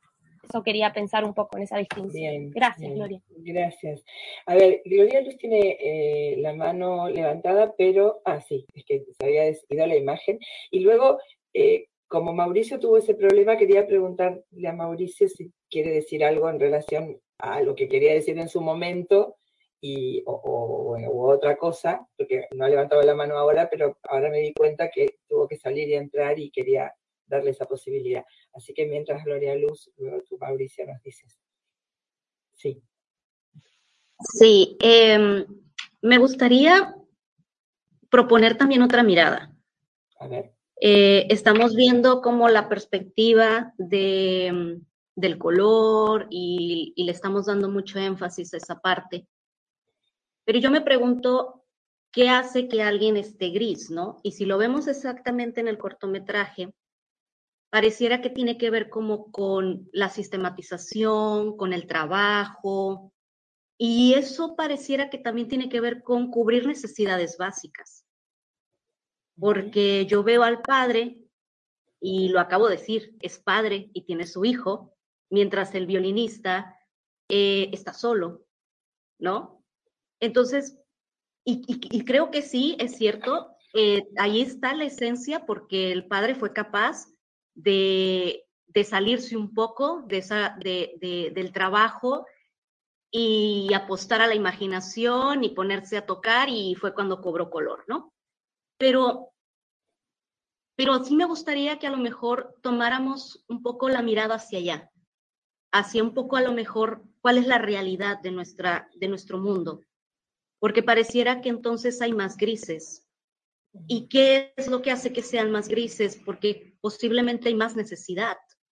eso quería pensar un poco en esa distinción. Bien, Gracias, bien, Gloria. Gracias. A ver, Gloria Luz tiene eh, la mano levantada, pero, ah, sí, es que se había ido la imagen. Y luego, eh, como Mauricio tuvo ese problema, quería preguntarle a Mauricio si quiere decir algo en relación a lo que quería decir en su momento, y, o, o, bueno, u otra cosa, porque no ha levantado la mano ahora, pero ahora me di cuenta que tuvo que salir y entrar y quería darle esa posibilidad. Así que mientras Gloria Luz, luego tú, Mauricio, nos dices. Sí. Sí, eh, me gustaría proponer también otra mirada. A ver. Eh, estamos viendo como la perspectiva de, del color y, y le estamos dando mucho énfasis a esa parte. Pero yo me pregunto, ¿qué hace que alguien esté gris, no? Y si lo vemos exactamente en el cortometraje, pareciera que tiene que ver como con la sistematización, con el trabajo, y eso pareciera que también tiene que ver con cubrir necesidades básicas. Porque yo veo al padre, y lo acabo de decir, es padre y tiene su hijo, mientras el violinista eh, está solo, ¿no? Entonces, y, y, y creo que sí, es cierto, eh, ahí está la esencia, porque el padre fue capaz de, de salirse un poco de esa, de, de, del trabajo y apostar a la imaginación y ponerse a tocar, y fue cuando cobró color, ¿no? Pero, pero sí me gustaría que a lo mejor tomáramos un poco la mirada hacia allá, hacia un poco a lo mejor cuál es la realidad de, nuestra, de nuestro mundo, porque pareciera que entonces hay más grises. ¿Y qué es lo que hace que sean más grises? Porque posiblemente hay más necesidad.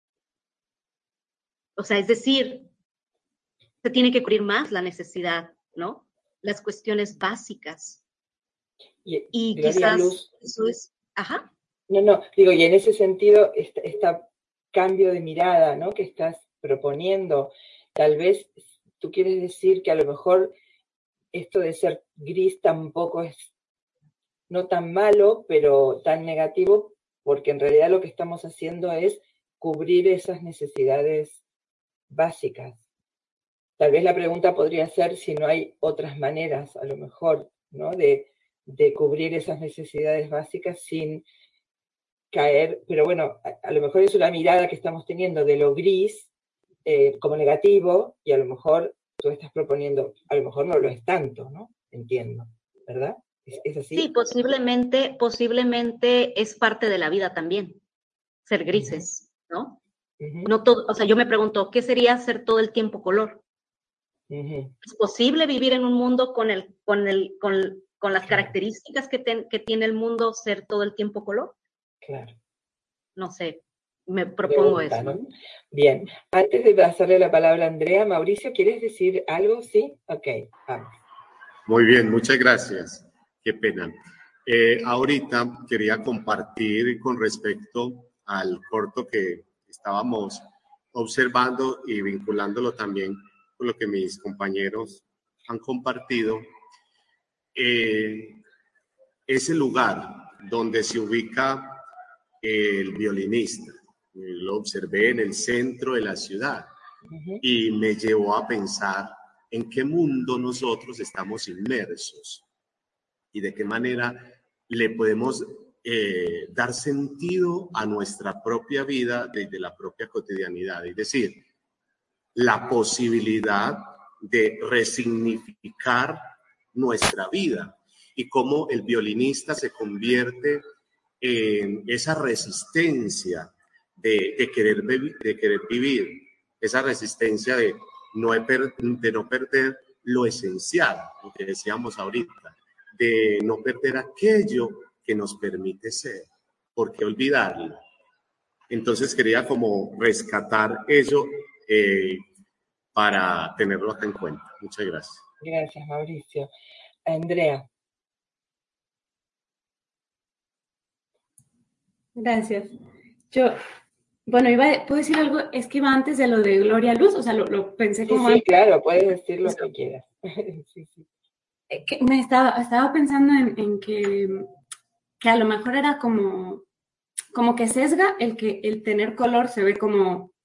O sea, es decir, se tiene que cubrir más la necesidad, ¿no? Las cuestiones básicas. Y, y Gloria quizás Luz, eso es... Ajá. No, no, digo, y en ese sentido, este, este cambio de mirada, ¿no?, que estás proponiendo, tal vez tú quieres decir que a lo mejor esto de ser gris tampoco es no tan malo, pero tan negativo, porque en realidad lo que estamos haciendo es cubrir esas necesidades básicas. Tal vez la pregunta podría ser si no hay otras maneras, a lo mejor, ¿no?, de, de cubrir esas necesidades básicas sin caer, pero bueno, a, a lo mejor es una mirada que estamos teniendo de lo gris eh, como negativo, y a lo mejor tú estás proponiendo, a lo mejor no lo es tanto, ¿no? Entiendo, ¿verdad? ¿Es, es así? Sí, posiblemente, posiblemente es parte de la vida también, ser grises, uh-huh. ¿no? Uh-huh. No todo, o sea, yo me pregunto, ¿qué sería ser todo el tiempo color? Uh-huh. ¿Es posible vivir en un mundo con, el, con, el, con, con las claro. características que, ten, que tiene el mundo, ser todo el tiempo color? Claro. No sé, me propongo Pregunta, eso. ¿no? Bien, antes de pasarle la palabra a Andrea, Mauricio, ¿quieres decir algo? ¿Sí? Ok, vamos. Muy bien, muchas gracias. Qué pena. Eh, ahorita quería compartir con respecto al corto que estábamos observando y vinculándolo también con lo que mis compañeros han compartido. Eh, ese lugar donde se ubica el violinista, lo observé en el centro de la ciudad uh-huh. y me llevó a pensar en qué mundo nosotros estamos inmersos y de qué manera le podemos eh, dar sentido a nuestra propia vida desde la propia cotidianidad. Es decir, la posibilidad de resignificar nuestra vida y cómo el violinista se convierte en esa resistencia de, de, querer, de querer vivir, esa resistencia de no, de no perder lo esencial, lo que decíamos ahorita, de no perder aquello que nos permite ser, ¿por qué olvidarlo? Entonces quería como rescatar eso eh, para tenerlo acá en cuenta. Muchas gracias. Gracias, Mauricio. Andrea. Gracias. Yo, bueno, iba, ¿puedo decir algo? Es que iba antes de lo de Gloria Luz, o sea, lo, lo pensé como... Sí, sí, antes. claro, puedes decir lo que quieras. sí, sí. Que me estaba, estaba pensando en, en que, que a lo mejor era como, como que sesga el que el tener color se ve como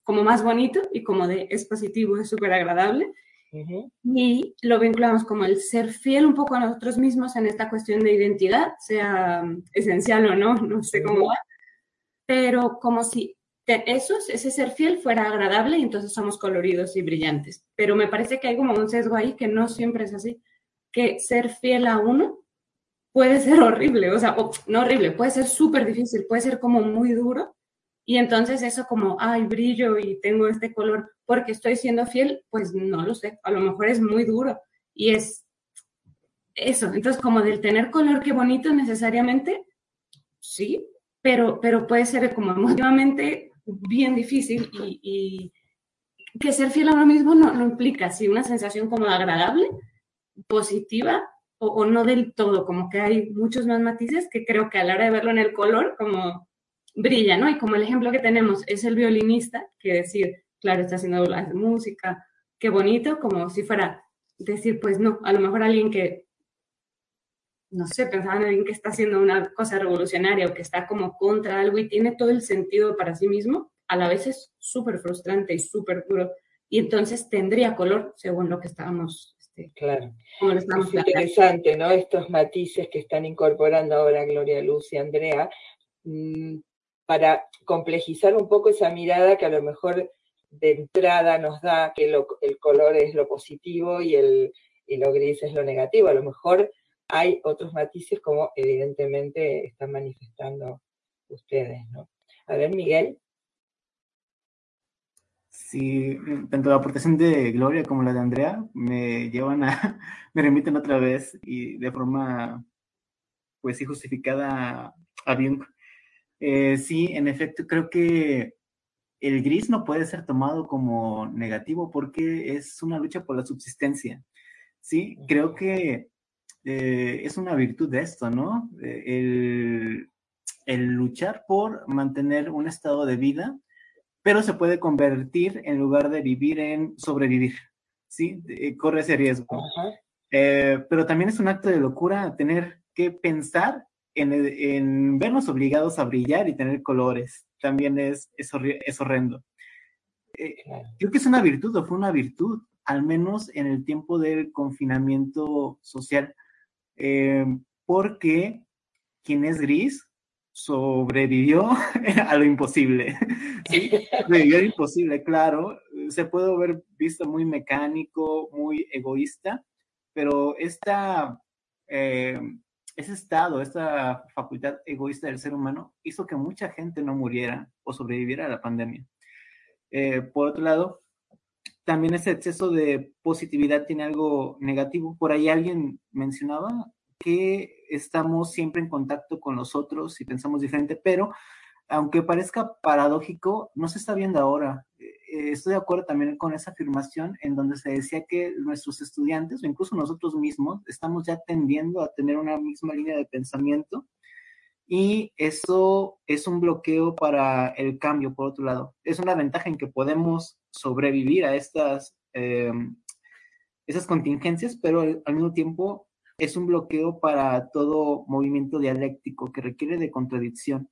como más bonito y como de es positivo, es súper agradable. Uh-huh. Y lo vinculamos como el ser fiel un poco a nosotros mismos en esta cuestión de identidad, sea esencial o no, no sé cómo va, pero como si te, eso, ese ser fiel fuera agradable y entonces somos coloridos y brillantes. Pero me parece que hay como un sesgo ahí que no siempre es así, que ser fiel a uno puede ser horrible, o sea, o, no horrible, puede ser súper difícil, puede ser como muy duro. Y entonces eso como, ay, brillo y tengo este color porque estoy siendo fiel, pues no lo sé, a lo mejor es muy duro. Y es eso, entonces como del tener color, qué bonito necesariamente, sí, pero, pero puede ser como emotivamente bien difícil y, y que ser fiel a uno mismo no, no implica, sí, una sensación como agradable, positiva o, o no del todo, como que hay muchos más matices que creo que a la hora de verlo en el color, como brilla, ¿no? Y como el ejemplo que tenemos es el violinista, que decir, claro, está haciendo la música, qué bonito, como si fuera decir, pues no, a lo mejor alguien que, no sé, pensaba en alguien que está haciendo una cosa revolucionaria o que está como contra algo y tiene todo el sentido para sí mismo, a la vez es súper frustrante y súper duro. Y entonces tendría color, según lo que estábamos... Este, claro, como lo estábamos es interesante, ¿no? Estos matices que están incorporando ahora Gloria Luz y Andrea, mmm, para complejizar un poco esa mirada que a lo mejor de entrada nos da que lo, el color es lo positivo y, el, y lo gris es lo negativo. A lo mejor hay otros matices como evidentemente están manifestando ustedes, ¿no? A ver, Miguel. Sí, tanto la aportación de Gloria como la de Andrea me llevan a, me remiten otra vez y de forma, pues sí, justificada a Jung. Eh, sí, en efecto, creo que el gris no puede ser tomado como negativo porque es una lucha por la subsistencia. Sí, creo que eh, es una virtud de esto, ¿no? El, el luchar por mantener un estado de vida, pero se puede convertir en lugar de vivir en sobrevivir, ¿sí? Eh, corre ese riesgo. Uh-huh. Eh, pero también es un acto de locura tener que pensar en, en vernos obligados a brillar y tener colores. También es, es, horri- es horrendo. Eh, creo que es una virtud, o fue una virtud, al menos en el tiempo del confinamiento social, eh, porque quien es gris sobrevivió a lo imposible. ¿Sí? Sobrevivió a lo imposible, claro. Se puede ver visto muy mecánico, muy egoísta, pero esta, eh, ese estado, esta facultad egoísta del ser humano hizo que mucha gente no muriera o sobreviviera a la pandemia. Eh, por otro lado, también ese exceso de positividad tiene algo negativo. Por ahí alguien mencionaba que estamos siempre en contacto con los otros y pensamos diferente, pero aunque parezca paradójico, no se está viendo ahora. Eh, estoy de acuerdo también con esa afirmación en donde se decía que nuestros estudiantes o incluso nosotros mismos estamos ya tendiendo a tener una misma línea de pensamiento y eso es un bloqueo para el cambio, por otro lado. Es una ventaja en que podemos sobrevivir a estas, eh, esas contingencias, pero al, al mismo tiempo es un bloqueo para todo movimiento dialéctico que requiere de contradicción.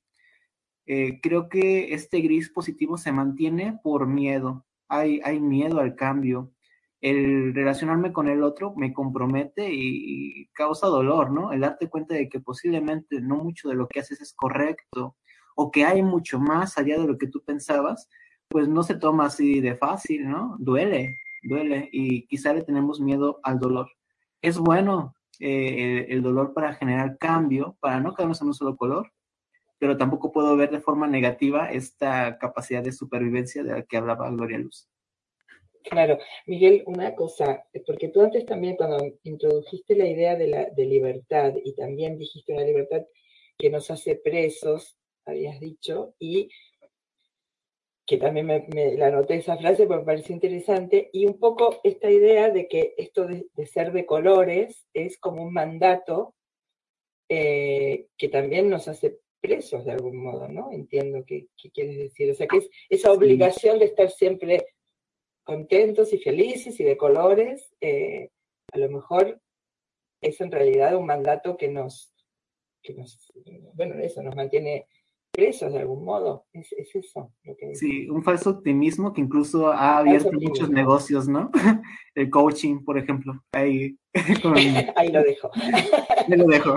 Eh, creo que este gris positivo se mantiene por miedo. Hay, hay miedo al cambio. El relacionarme con el otro me compromete y, y causa dolor, ¿no? El darte cuenta de que posiblemente no mucho de lo que haces es correcto o que hay mucho más allá de lo que tú pensabas, pues no se toma así de fácil, ¿no? Duele, duele y quizá le tenemos miedo al dolor. Es bueno eh, el, el dolor para generar cambio, para no quedarnos en un solo color, pero tampoco puedo ver de forma negativa esta capacidad de supervivencia de la que hablaba Gloria Luz. Claro, Miguel, una cosa, porque tú antes también cuando introdujiste la idea de la de libertad y también dijiste una libertad que nos hace presos, habías dicho, y que también me, me la anoté esa frase porque me pareció interesante, y un poco esta idea de que esto de, de ser de colores es como un mandato eh, que también nos hace presos de algún modo, ¿no? Entiendo qué, qué quieres decir. O sea, que es esa obligación de estar siempre contentos y felices y de colores, eh, a lo mejor es en realidad un mandato que nos, que nos, bueno, eso nos mantiene expresos de algún modo. Es, es eso lo que es. Sí, un falso optimismo que incluso ha abierto muchos negocios, ¿no? El coaching, por ejemplo. Ahí, con... Ahí lo dejo. Ahí lo dejo.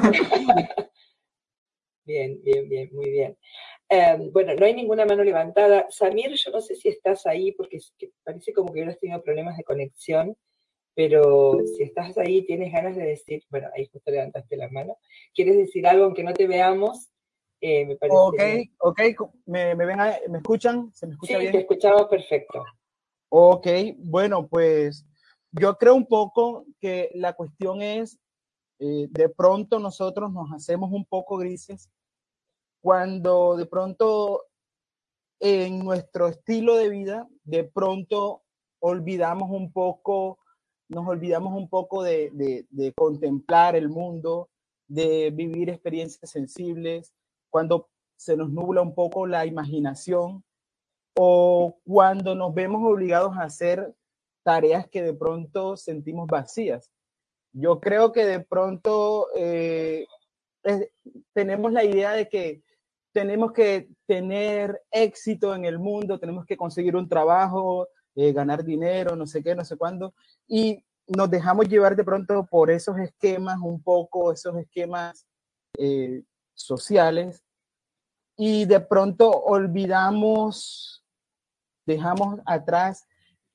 Bien, bien, bien, muy bien. Eh, bueno, no hay ninguna mano levantada. Samir, yo no sé si estás ahí, porque parece como que hubieras tenido problemas de conexión, pero si estás ahí, tienes ganas de decir, bueno, ahí justo levantaste la mano, ¿quieres decir algo aunque no te veamos? Eh, me parece ok, bien. ok, ¿Me, me, ven a, ¿me escuchan? ¿Se me escucha sí, bien? Te escuchamos perfecto. Ok, bueno, pues yo creo un poco que la cuestión es, eh, de pronto nosotros nos hacemos un poco grises cuando de pronto en nuestro estilo de vida, de pronto olvidamos un poco, nos olvidamos un poco de, de, de contemplar el mundo, de vivir experiencias sensibles, cuando se nos nubla un poco la imaginación o cuando nos vemos obligados a hacer tareas que de pronto sentimos vacías. Yo creo que de pronto eh, es, tenemos la idea de que tenemos que tener éxito en el mundo, tenemos que conseguir un trabajo, eh, ganar dinero, no sé qué, no sé cuándo, y nos dejamos llevar de pronto por esos esquemas, un poco esos esquemas eh, sociales, y de pronto olvidamos, dejamos atrás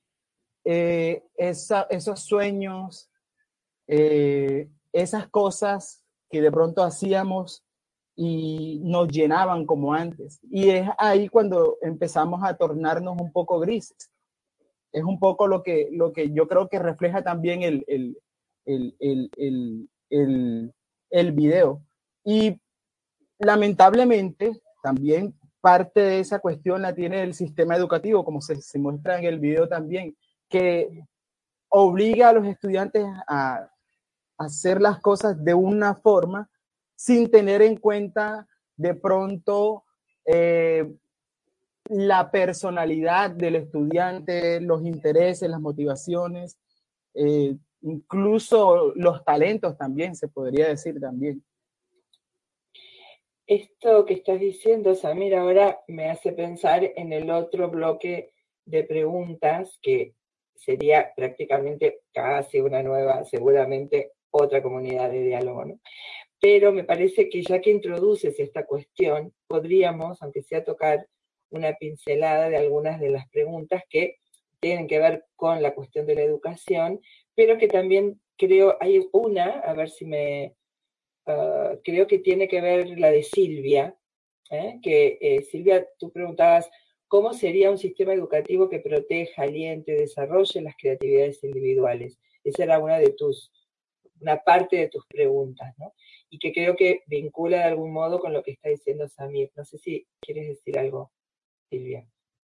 eh, esa, esos sueños, eh, esas cosas que de pronto hacíamos y nos llenaban como antes. Y es ahí cuando empezamos a tornarnos un poco grises. Es un poco lo que, lo que yo creo que refleja también el, el, el, el, el, el, el video. Y lamentablemente también parte de esa cuestión la tiene el sistema educativo, como se, se muestra en el video también, que obliga a los estudiantes a hacer las cosas de una forma sin tener en cuenta de pronto eh, la personalidad del estudiante, los intereses, las motivaciones, eh, incluso los talentos también, se podría decir también. Esto que estás diciendo, Samir, ahora me hace pensar en el otro bloque de preguntas que sería prácticamente casi una nueva, seguramente otra comunidad de diálogo, ¿no? Pero me parece que ya que introduces esta cuestión, podríamos, aunque sea tocar una pincelada de algunas de las preguntas que tienen que ver con la cuestión de la educación, pero que también creo, hay una, a ver si me, uh, creo que tiene que ver la de Silvia, ¿eh? que eh, Silvia, tú preguntabas, ¿cómo sería un sistema educativo que proteja, aliente, desarrolle las creatividades individuales? Esa era una de tus, una parte de tus preguntas, ¿no? Y que creo que vincula de algún modo con lo que está diciendo Samir. No sé si quieres decir algo, Silvia.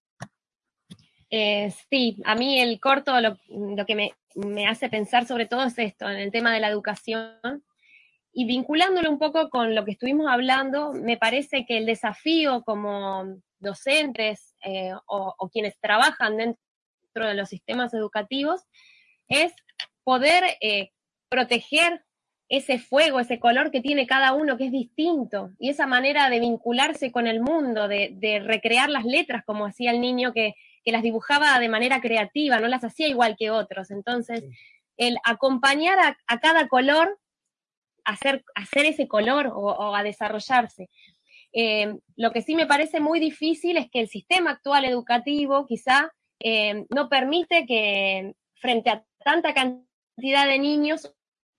Eh, sí, a mí el corto lo, lo que me, me hace pensar sobre todo es esto, en el tema de la educación, y vinculándolo un poco con lo que estuvimos hablando, me parece que el desafío como docentes eh, o, o quienes trabajan dentro de los sistemas educativos es poder eh, proteger ese fuego, ese color que tiene cada uno, que es distinto, y esa manera de vincularse con el mundo, de, de recrear las letras, como hacía el niño que, que las dibujaba de manera creativa, no las hacía igual que otros. Entonces, el acompañar a, a cada color, hacer, hacer ese color o, o a desarrollarse. Eh, lo que sí me parece muy difícil es que el sistema actual educativo quizá eh, no permite que frente a tanta cantidad de niños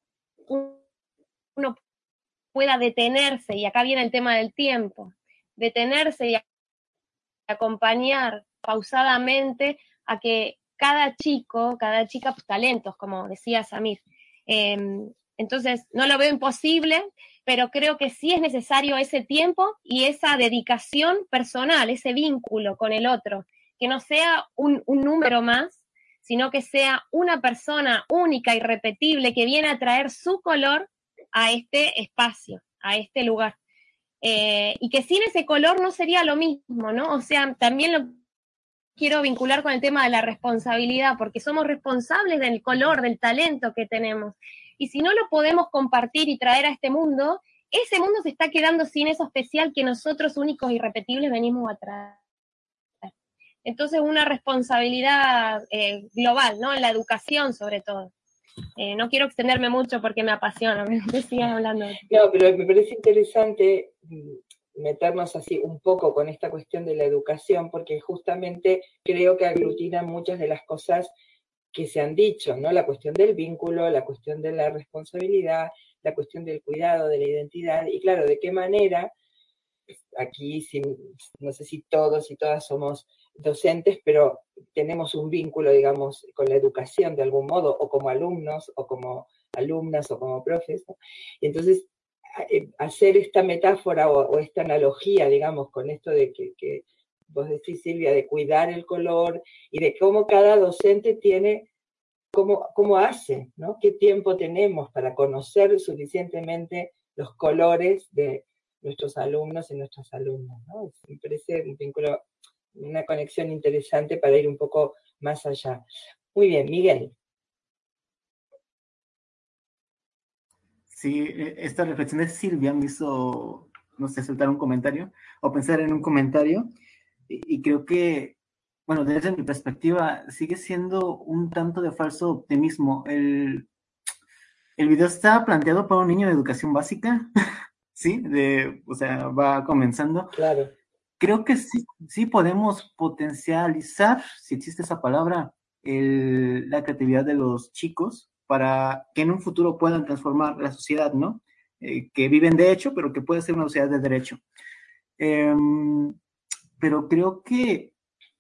uno pueda detenerse, y acá viene el tema del tiempo, detenerse y acompañar pausadamente a que cada chico, cada chica, pues, talentos, como decía Samir. Eh, entonces, no lo veo imposible, pero creo que sí es necesario ese tiempo y esa dedicación personal, ese vínculo con el otro, que no sea un, un número más, sino que sea una persona única, irrepetible, que viene a traer su color a este espacio, a este lugar. Eh, y que sin ese color no sería lo mismo, ¿no? O sea, también lo quiero vincular con el tema de la responsabilidad, porque somos responsables del color, del talento que tenemos. Y si no lo podemos compartir y traer a este mundo, ese mundo se está quedando sin eso especial que nosotros únicos y irrepetibles venimos a traer. Entonces una responsabilidad eh, global, ¿no? En la educación sobre todo. Eh, no quiero extenderme mucho porque me apasiona, me sigas hablando. No, pero me parece interesante meternos así un poco con esta cuestión de la educación, porque justamente creo que aglutina muchas de las cosas que se han dicho, ¿no? La cuestión del vínculo, la cuestión de la responsabilidad, la cuestión del cuidado, de la identidad, y claro, de qué manera, aquí si, no sé si todos y todas somos docentes, pero tenemos un vínculo, digamos, con la educación de algún modo, o como alumnos, o como alumnas, o como profes, ¿no? Y entonces, hacer esta metáfora o, o esta analogía, digamos, con esto de que, que vos decís, Silvia, de cuidar el color y de cómo cada docente tiene, cómo, cómo hace, ¿no? Qué tiempo tenemos para conocer suficientemente los colores de nuestros alumnos y nuestras alumnas, ¿no? Me parece un vínculo, una conexión interesante para ir un poco más allá. Muy bien, Miguel. Sí, esta reflexión de Silvia me hizo, no sé, soltar un comentario o pensar en un comentario y, y creo que, bueno, desde mi perspectiva sigue siendo un tanto de falso optimismo. El, el video está planteado para un niño de educación básica, ¿sí? De, o sea, va comenzando. Claro. Creo que sí, sí podemos potencializar, si existe esa palabra, el, la creatividad de los chicos para que en un futuro puedan transformar la sociedad, ¿no? Eh, que viven de hecho, pero que puede ser una sociedad de derecho. Eh, pero creo que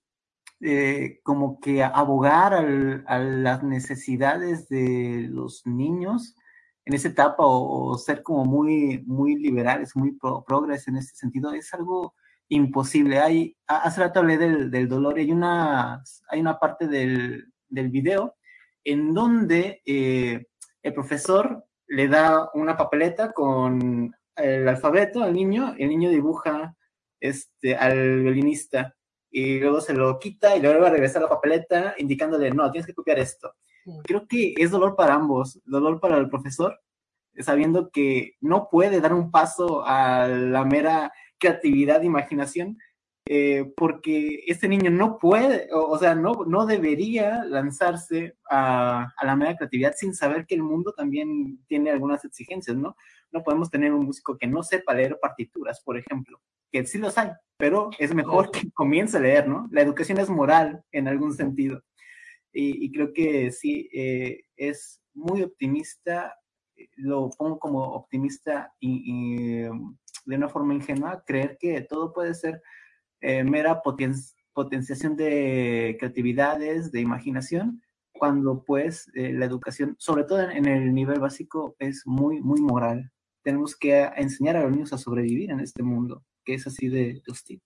eh, como que abogar al, a las necesidades de los niños en esa etapa o, o ser como muy, muy liberales, muy pro, progres en ese sentido, es algo imposible. Hay, hace rato hablé del, del dolor y hay una, hay una parte del, del video en donde eh, el profesor le da una papeleta con el alfabeto al niño, el niño dibuja este, al violinista y luego se lo quita y luego va a regresar la papeleta indicándole, no, tienes que copiar esto. Creo que es dolor para ambos, dolor para el profesor, sabiendo que no puede dar un paso a la mera creatividad e imaginación, eh, porque este niño no puede, o, o sea, no, no debería lanzarse a, a la mera creatividad sin saber que el mundo también tiene algunas exigencias, ¿no? No podemos tener un músico que no sepa leer partituras, por ejemplo, que sí los hay, pero es mejor que comience a leer, ¿no? La educación es moral en algún sentido. Y, y creo que sí, eh, es muy optimista, lo pongo como optimista y, y de una forma ingenua, creer que todo puede ser eh, mera poten potenciación de creatividades, de imaginación, cuando pues eh, la educación, sobre todo en, en el nivel básico, es muy, muy moral. Tenemos que enseñar a los niños a sobrevivir en este mundo, que es así de hostil.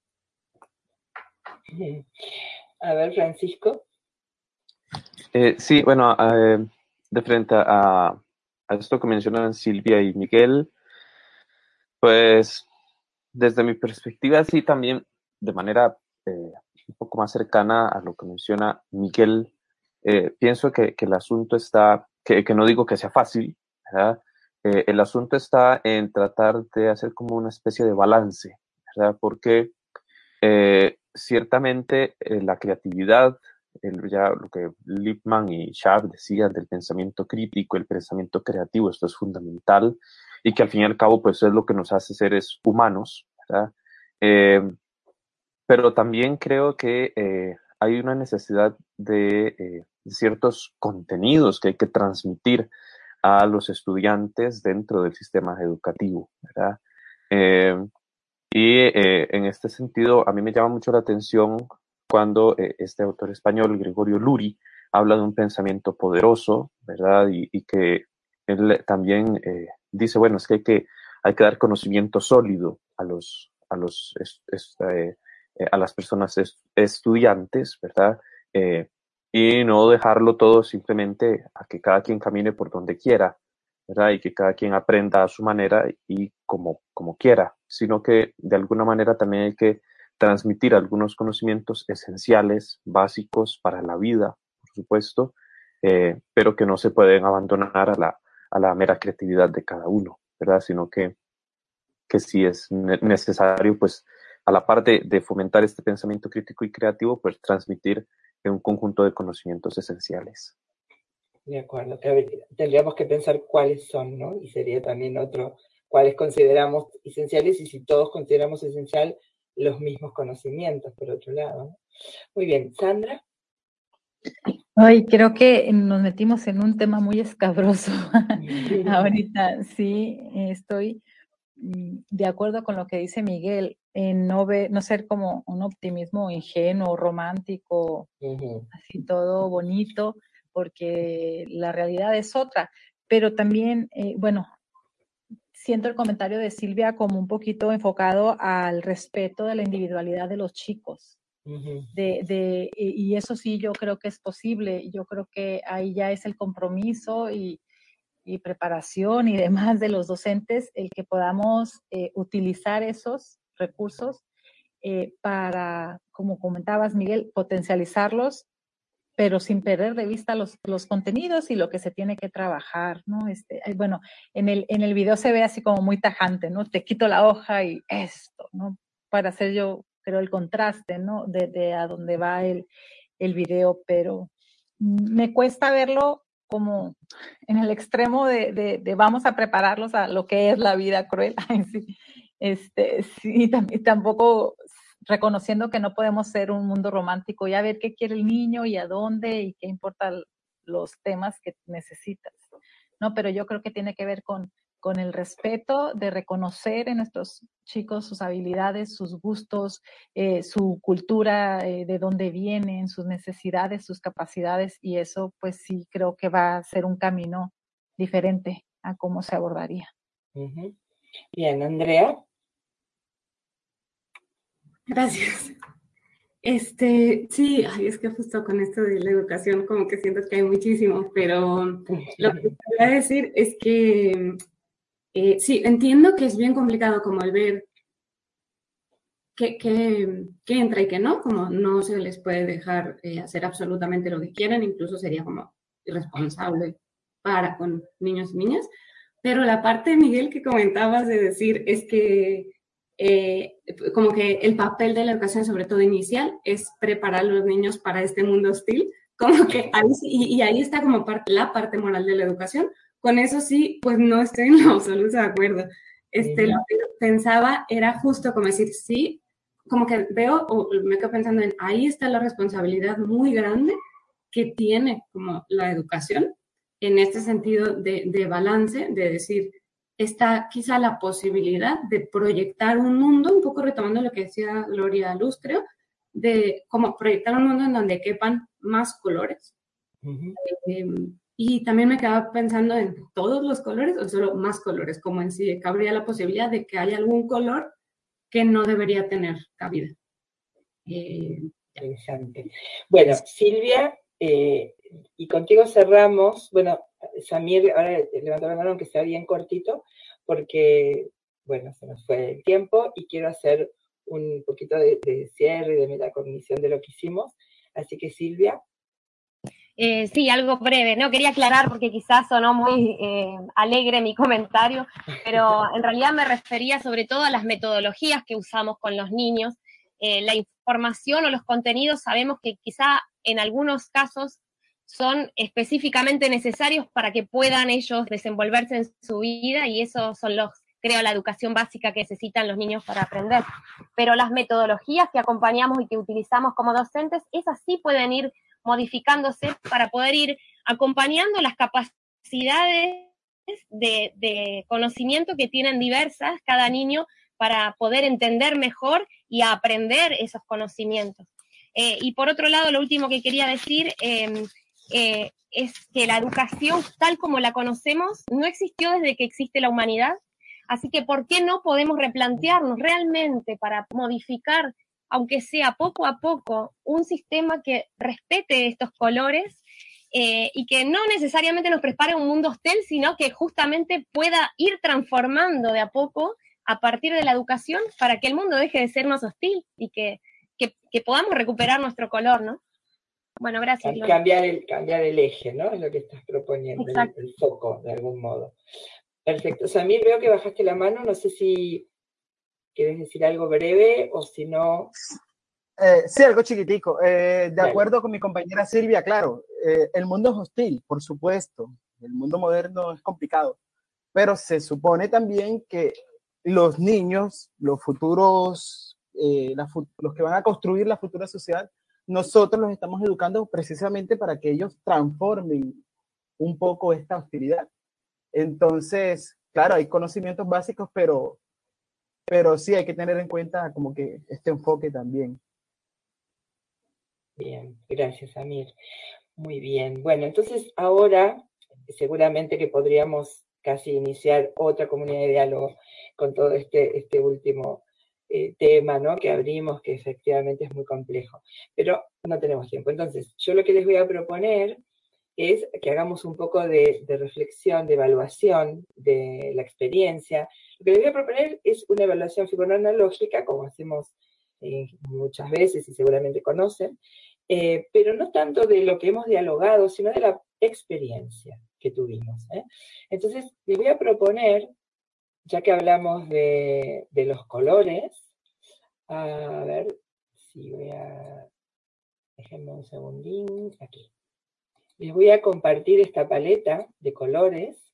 A ver, Francisco. Eh, sí, bueno, eh, de frente a, a esto que mencionan Silvia y Miguel, pues desde mi perspectiva sí también de manera eh, un poco más cercana a lo que menciona Miguel, eh, pienso que, que el asunto está, que, que no digo que sea fácil, ¿verdad? Eh, el asunto está en tratar de hacer como una especie de balance, ¿verdad? Porque eh, ciertamente eh, la creatividad, el, ya lo que Lippmann y Schaff decían del pensamiento crítico, el pensamiento creativo, esto es fundamental y que al fin y al cabo pues es lo que nos hace seres humanos, ¿verdad? Eh, pero también creo que eh, hay una necesidad de eh, ciertos contenidos que hay que transmitir a los estudiantes dentro del sistema educativo, ¿verdad? Eh, y eh, en este sentido, a mí me llama mucho la atención cuando eh, este autor español, Gregorio Luri, habla de un pensamiento poderoso, ¿verdad? Y, y que él también eh, dice, bueno, es que hay que, hay que dar conocimiento sólido a los, a los, es, es, eh, a las personas est estudiantes, ¿verdad? Eh, y no dejarlo todo simplemente a que cada quien camine por donde quiera, ¿verdad? Y que cada quien aprenda a su manera y como, como quiera, sino que de alguna manera también hay que transmitir algunos conocimientos esenciales, básicos para la vida, por supuesto, eh, pero que no se pueden abandonar a la, a la mera creatividad de cada uno, ¿verdad? Sino que que sí es necesario, pues, a la parte de fomentar este pensamiento crítico y creativo, pues transmitir un conjunto de conocimientos esenciales. De acuerdo. Tendríamos que pensar cuáles son, ¿no? Y sería también otro, cuáles consideramos esenciales y si todos consideramos esencial los mismos conocimientos, por otro lado, ¿no? Muy bien. Sandra. Ay, creo que nos metimos en un tema muy escabroso. Ahorita sí, estoy de acuerdo con lo que dice Miguel, en no, ver, no ser como un optimismo ingenuo, romántico, uh-huh. así todo bonito, porque la realidad es otra. Pero también, eh, bueno, siento el comentario de Silvia como un poquito enfocado al respeto de la individualidad de los chicos. Uh-huh. De, de, y eso sí yo creo que es posible. Yo creo que ahí ya es el compromiso y y preparación y demás de los docentes, el que podamos eh, utilizar esos recursos eh, para, como comentabas, Miguel, potencializarlos, pero sin perder de vista los, los contenidos y lo que se tiene que trabajar, ¿no? Este, bueno, en el, en el video se ve así como muy tajante, ¿no? Te quito la hoja y esto, ¿no? Para hacer yo, creo, el contraste, ¿no? De, de a dónde va el, el video, pero me cuesta verlo como en el extremo de, de, de vamos a prepararlos a lo que es la vida cruel. sí, este, sí, y tampoco reconociendo que no podemos ser un mundo romántico y a ver qué quiere el niño y a dónde y qué importan los temas que necesitas, ¿no? Pero yo creo que tiene que ver con, con el respeto de reconocer en nuestros chicos sus habilidades, sus gustos, eh, su cultura, eh, de dónde vienen, sus necesidades, sus capacidades, y eso pues sí creo que va a ser un camino diferente a cómo se abordaría. Uh-huh. Bien, Andrea. Gracias. Este, sí, ay, es que justo con esto de la educación como que siento que hay muchísimo, pero lo que quería decir es que eh, sí, entiendo que es bien complicado como el ver qué, qué, qué entra y qué no, como no se les puede dejar eh, hacer absolutamente lo que quieran, incluso sería como irresponsable para con niños y niñas, pero la parte, Miguel, que comentabas de decir es que Eh, como que el papel de la educación, sobre todo inicial, es preparar a los niños para este mundo hostil, como que ahí, y, y ahí está como parte, la parte moral de la educación. Con eso sí, pues no estoy en lo absoluto de acuerdo. Este, sí. Lo que pensaba era justo como decir, sí, como que veo, o me quedo pensando en, ahí está la responsabilidad muy grande que tiene como la educación, en este sentido de, de balance, de decir, está quizá la posibilidad de proyectar un mundo, un poco retomando lo que decía Gloria Luz, creo, de como proyectar un mundo en donde quepan más colores. Uh-huh. eh, y también me quedaba pensando en todos los colores o solo más colores, como en si cabría la posibilidad de que haya algún color que no debería tener cabida. Eh, Interesante. Bueno, Silvia, eh, y contigo cerramos, bueno, Samir, ahora levanto la mano aunque sea bien cortito, porque, bueno, se nos fue el tiempo y quiero hacer un poquito de, de cierre y de metacognición de lo que hicimos. Así que, Silvia. Eh, sí, algo breve, ¿no? Quería aclarar porque quizás sonó muy eh, alegre mi comentario, pero en realidad me refería sobre todo a las metodologías que usamos con los niños. Eh, la información o los contenidos sabemos que quizá en algunos casos son específicamente necesarios para que puedan ellos desenvolverse en su vida y eso son los, creo, la educación básica que necesitan los niños para aprender. Pero las metodologías que acompañamos y que utilizamos como docentes, esas sí pueden ir modificándose para poder ir acompañando las capacidades de, de conocimiento que tienen diversas cada niño para poder entender mejor y aprender esos conocimientos. Eh, y por otro lado, lo último que quería decir eh, eh, es que la educación tal como la conocemos no existió desde que existe la humanidad, así que ¿por qué no podemos replantearnos realmente para modificar, aunque sea poco a poco, un sistema que respete estos colores eh, y que no necesariamente nos prepare un mundo hostil, sino que justamente pueda ir transformando de a poco a partir de la educación para que el mundo deje de sernos hostil y que, que, que podamos recuperar nuestro color, ¿no? Bueno, gracias. Cambiar el, cambiar el eje, ¿no? Es lo que estás proponiendo, el, el foco, de algún modo. Perfecto. Samir, veo que bajaste la mano, no sé si ¿quieres decir algo breve o si no? Eh, sí, algo chiquitico. Eh, de acuerdo con mi compañera Silvia, claro, eh, el mundo es hostil, por supuesto. El mundo moderno es complicado, pero se supone también que los niños, los futuros, eh, la, los que van a construir la futura sociedad, nosotros los estamos educando precisamente para que ellos transformen un poco esta hostilidad. Entonces, claro, hay conocimientos básicos, pero, pero sí hay que tener en cuenta como que este enfoque también. Bien, gracias, Amir. Muy bien. Bueno, entonces ahora seguramente que podríamos casi iniciar otra comunidad de diálogo con todo este, este último eh, tema, ¿no? Que abrimos, que efectivamente es muy complejo. Pero no tenemos tiempo. Entonces, yo lo que les voy a proponer es que hagamos un poco de, de reflexión, de evaluación de la experiencia. Lo que les voy a proponer es una evaluación fibroanalógica, como hacemos eh, muchas veces y seguramente conocen, eh, pero no tanto de lo que hemos dialogado, sino de la experiencia que tuvimos. ¿eh? Entonces, les voy a proponer, ya que hablamos de, de los colores, a ver si voy a... Déjenme un segundín, aquí. Les voy a compartir esta paleta de colores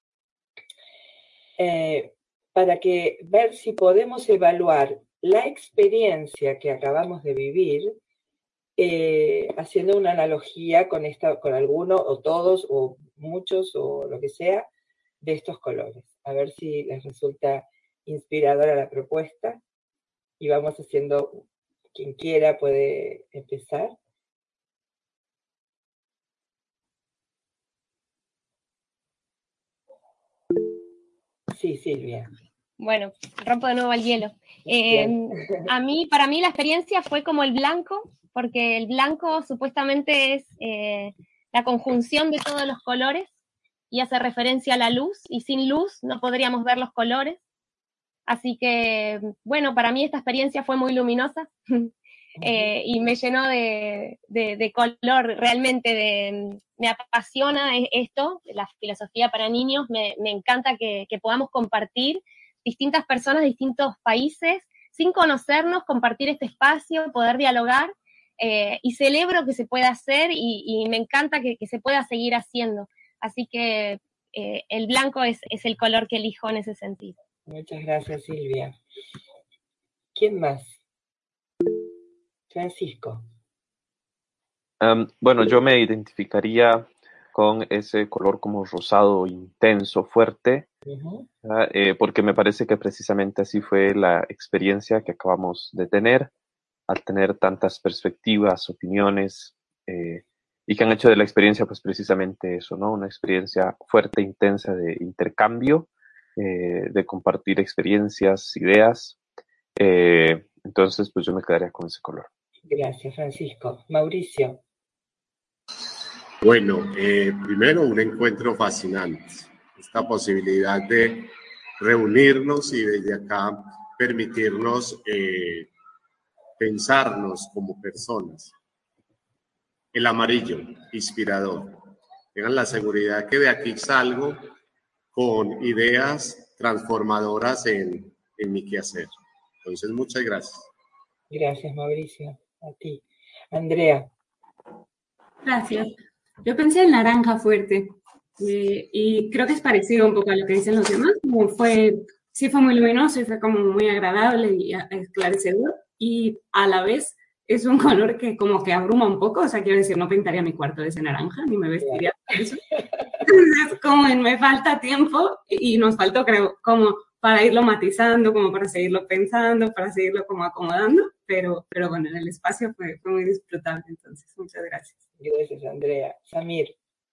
eh, para que ver si podemos evaluar la experiencia que acabamos de vivir eh, haciendo una analogía con, esta, con alguno o todos o muchos o lo que sea de estos colores. A ver si les resulta inspiradora la propuesta y vamos haciendo, quien quiera puede empezar. Sí, Silvia. Bueno, rompo de nuevo el hielo. Eh, a mí, para mí la experiencia fue como el blanco, porque el blanco supuestamente es eh, la conjunción de todos los colores y hace referencia a la luz, y sin luz no podríamos ver los colores. Así que, bueno, para mí esta experiencia fue muy luminosa eh, y me llenó de, de, de color, realmente de, me apasiona esto, la filosofía para niños, me, me encanta que, que podamos compartir distintas personas de distintos países, sin conocernos, compartir este espacio, poder dialogar, eh, y celebro que se pueda hacer y, y me encanta que, que se pueda seguir haciendo. Así que eh, el blanco es, es el color que elijo en ese sentido. Muchas gracias, Silvia. ¿Quién más? Francisco. Um, bueno, yo me identificaría con ese color como rosado intenso, fuerte, uh-huh. uh, eh, porque me parece que precisamente así fue la experiencia que acabamos de tener, al tener tantas perspectivas, opiniones, eh, y que han hecho de la experiencia pues precisamente eso, ¿no? Una experiencia fuerte, intensa de intercambio, eh, de compartir experiencias, ideas, eh, entonces pues yo me quedaría con ese color. Gracias, Francisco. Mauricio. Bueno, eh, primero un encuentro fascinante, esta posibilidad de reunirnos y desde acá permitirnos eh, pensarnos como personas. El amarillo, inspirador. Tengan la seguridad que de aquí salgo con ideas transformadoras en, en mi quehacer. Entonces, muchas gracias. Gracias, Mauricio. A ti. Andrea. Gracias. Yo pensé en naranja fuerte eh, y creo que es parecido un poco a lo que dicen los demás. Como fue, sí fue muy luminoso y fue como muy agradable y esclarecedor y a la vez es un color que como que abruma un poco. O sea, quiero decir, no pintaría mi cuarto de ese naranja ni me vestiría de eso. Entonces, como en me falta tiempo y nos faltó, creo, como para irlo matizando, como para seguirlo pensando, para seguirlo como acomodando, pero, pero bueno, en el espacio fue, fue muy disfrutable, entonces, muchas gracias. Gracias, Andrea. Samir.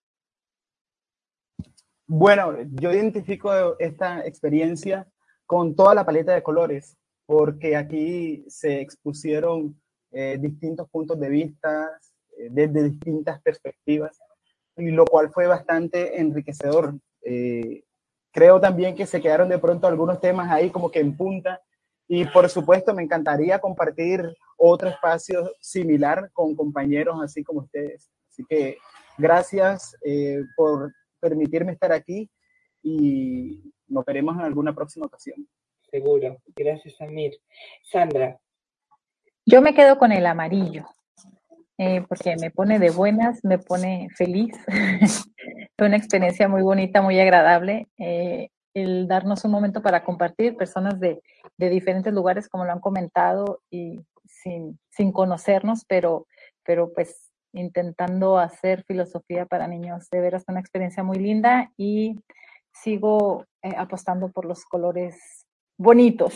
Bueno, yo identifico esta experiencia con toda la paleta de colores, porque aquí se expusieron eh, distintos puntos de vista, eh, desde distintas perspectivas, y lo cual fue bastante enriquecedor. Eh, creo también que se quedaron de pronto algunos temas ahí como que en punta, y por supuesto me encantaría compartir otro espacio similar con compañeros así como ustedes. Así que gracias eh, por permitirme estar aquí y nos veremos en alguna próxima ocasión. seguro. Gracias, Amir. Sandra. Yo me quedo con el amarillo, eh, porque me pone de buenas, me pone feliz. Fue una experiencia muy bonita, muy agradable. Eh, el darnos un momento para compartir, personas de, de diferentes lugares, como lo han comentado, y sin, sin conocernos, pero, pero pues intentando hacer filosofía para niños. De veras, una experiencia muy linda y sigo eh, apostando por los colores bonitos.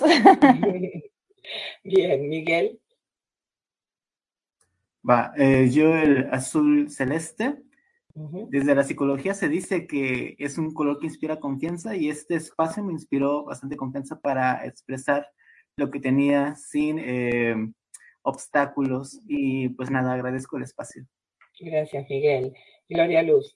Bien, Miguel. Va, eh, yo el azul celeste. Uh-huh. Desde la psicología se dice que es un color que inspira confianza y este espacio me inspiró bastante confianza para expresar lo que tenía sin eh, obstáculos y pues nada, agradezco el espacio. Gracias, Miguel. Gloria Luz.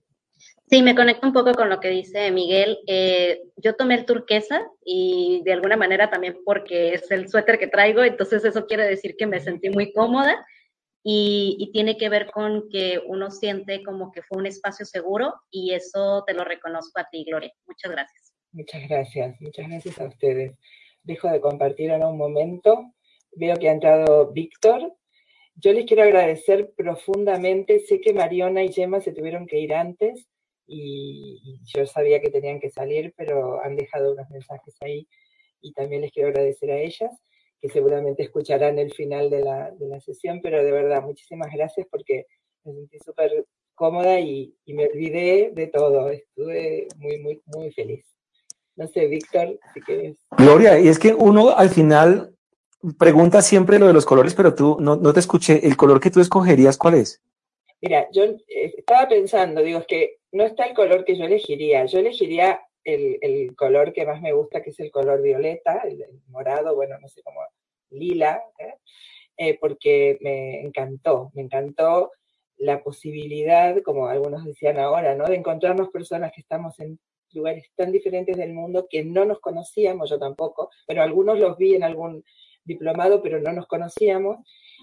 Sí, me conecto un poco con lo que dice Miguel. Eh, yo tomé el turquesa y de alguna manera también porque es el suéter que traigo, entonces eso quiere decir que me sentí muy cómoda. Y, y tiene que ver con que uno siente como que fue un espacio seguro y eso te lo reconozco a ti, Gloria. Muchas gracias. Muchas gracias, muchas gracias a ustedes. Dejo de compartir ahora un momento. Veo que ha entrado Víctor. Yo les quiero agradecer profundamente. Sé que Mariona y Gemma se tuvieron que ir antes y, y yo sabía que tenían que salir, pero han dejado unos mensajes ahí y también les quiero agradecer a ellas, que seguramente escucharán el final de la, de la sesión, pero de verdad, muchísimas gracias porque me sentí súper cómoda y, y me olvidé de todo. Estuve muy, muy, muy feliz. No sé, Víctor, si quieres. Gloria, y es que uno al final pregunta siempre lo de los colores, pero tú no, no te escuché. ¿El color que tú escogerías cuál es? Mira, yo eh, estaba pensando, digo, es que no está el color que yo elegiría. Yo elegiría El, el color que más me gusta, que es el color violeta, el, el morado, bueno, no sé cómo, lila, ¿eh? Eh, porque me encantó, me encantó la posibilidad, como algunos decían ahora, ¿no? De encontrarnos personas que estamos en lugares tan diferentes del mundo que no nos conocíamos, yo tampoco, pero algunos los vi en algún diplomado, pero no nos conocíamos,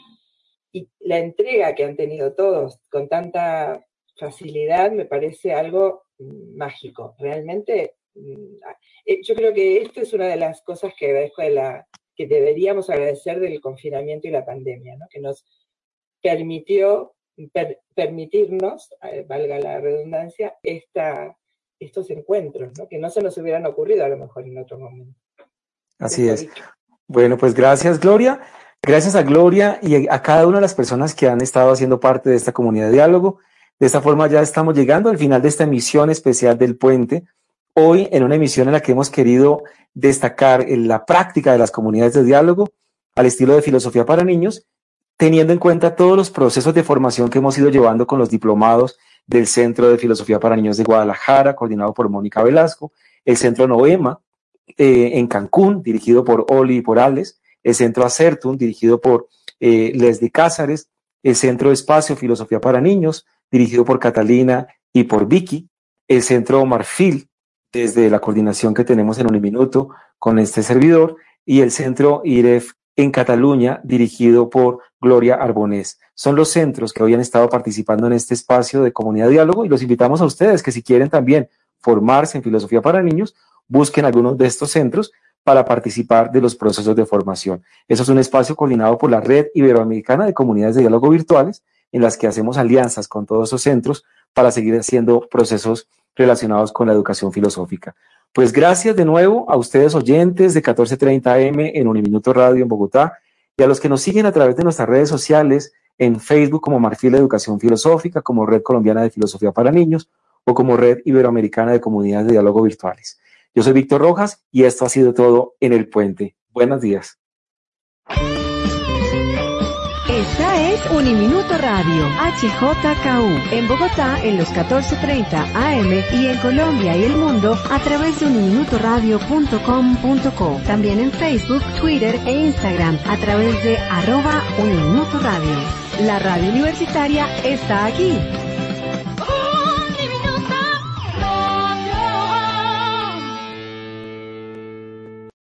y la entrega que han tenido todos con tanta facilidad me parece algo mágico. Realmente, yo creo que esto es una de las cosas que agradezco de la, que deberíamos agradecer del confinamiento y la pandemia, ¿no? Que nos permitió, per, permitirnos, eh, valga la redundancia, esta, estos encuentros, ¿no? Que no se nos hubieran ocurrido a lo mejor en otro momento. Así es. Bueno, pues gracias, Gloria. Gracias a Gloria y a cada una de las personas que han estado haciendo parte de esta comunidad de diálogo. De esta forma ya estamos llegando al final de esta emisión especial del Puente. Hoy en una emisión en la que hemos querido destacar en la práctica de las comunidades de diálogo al estilo de filosofía para niños, teniendo en cuenta todos los procesos de formación que hemos ido llevando con los diplomados del Centro de Filosofía para Niños de Guadalajara, coordinado por Mónica Velasco, el Centro Noema eh, en Cancún, dirigido por Oli y por Alex, el Centro Acertum, dirigido por eh, Leslie Cázares, el Centro Espacio Filosofía para Niños, dirigido por Catalina y por Vicky, el Centro Marfil, desde la coordinación que tenemos en un minuto con este servidor, y el Centro I R E F en Cataluña, dirigido por Gloria Arbonés. Son los centros que hoy han estado participando en este espacio de comunidad de diálogo y los invitamos a ustedes que si quieren también formarse en filosofía para niños, busquen algunos de estos centros para participar de los procesos de formación. Eso es un espacio coordinado por la Red Iberoamericana de Comunidades de Diálogo Virtuales, en las que hacemos alianzas con todos esos centros para seguir haciendo procesos relacionados con la educación filosófica. Pues gracias de nuevo a ustedes oyentes de catorce treinta A M en Uniminuto Radio en Bogotá y a los que nos siguen a través de nuestras redes sociales en Facebook como Marfil Educación Filosófica, como Red Colombiana de Filosofía para Niños o como Red Iberoamericana de Comunidades de Diálogo Virtuales. Yo soy Víctor Rojas y esto ha sido todo en El Puente. Buenos días. Esta es Uniminuto Radio, H J K U, en Bogotá en los catorce treinta A M y en Colombia y el mundo a través de uniminuto radio punto com punto co. También en Facebook, Twitter e Instagram a través de arroba Uniminuto Radio. La radio universitaria está aquí.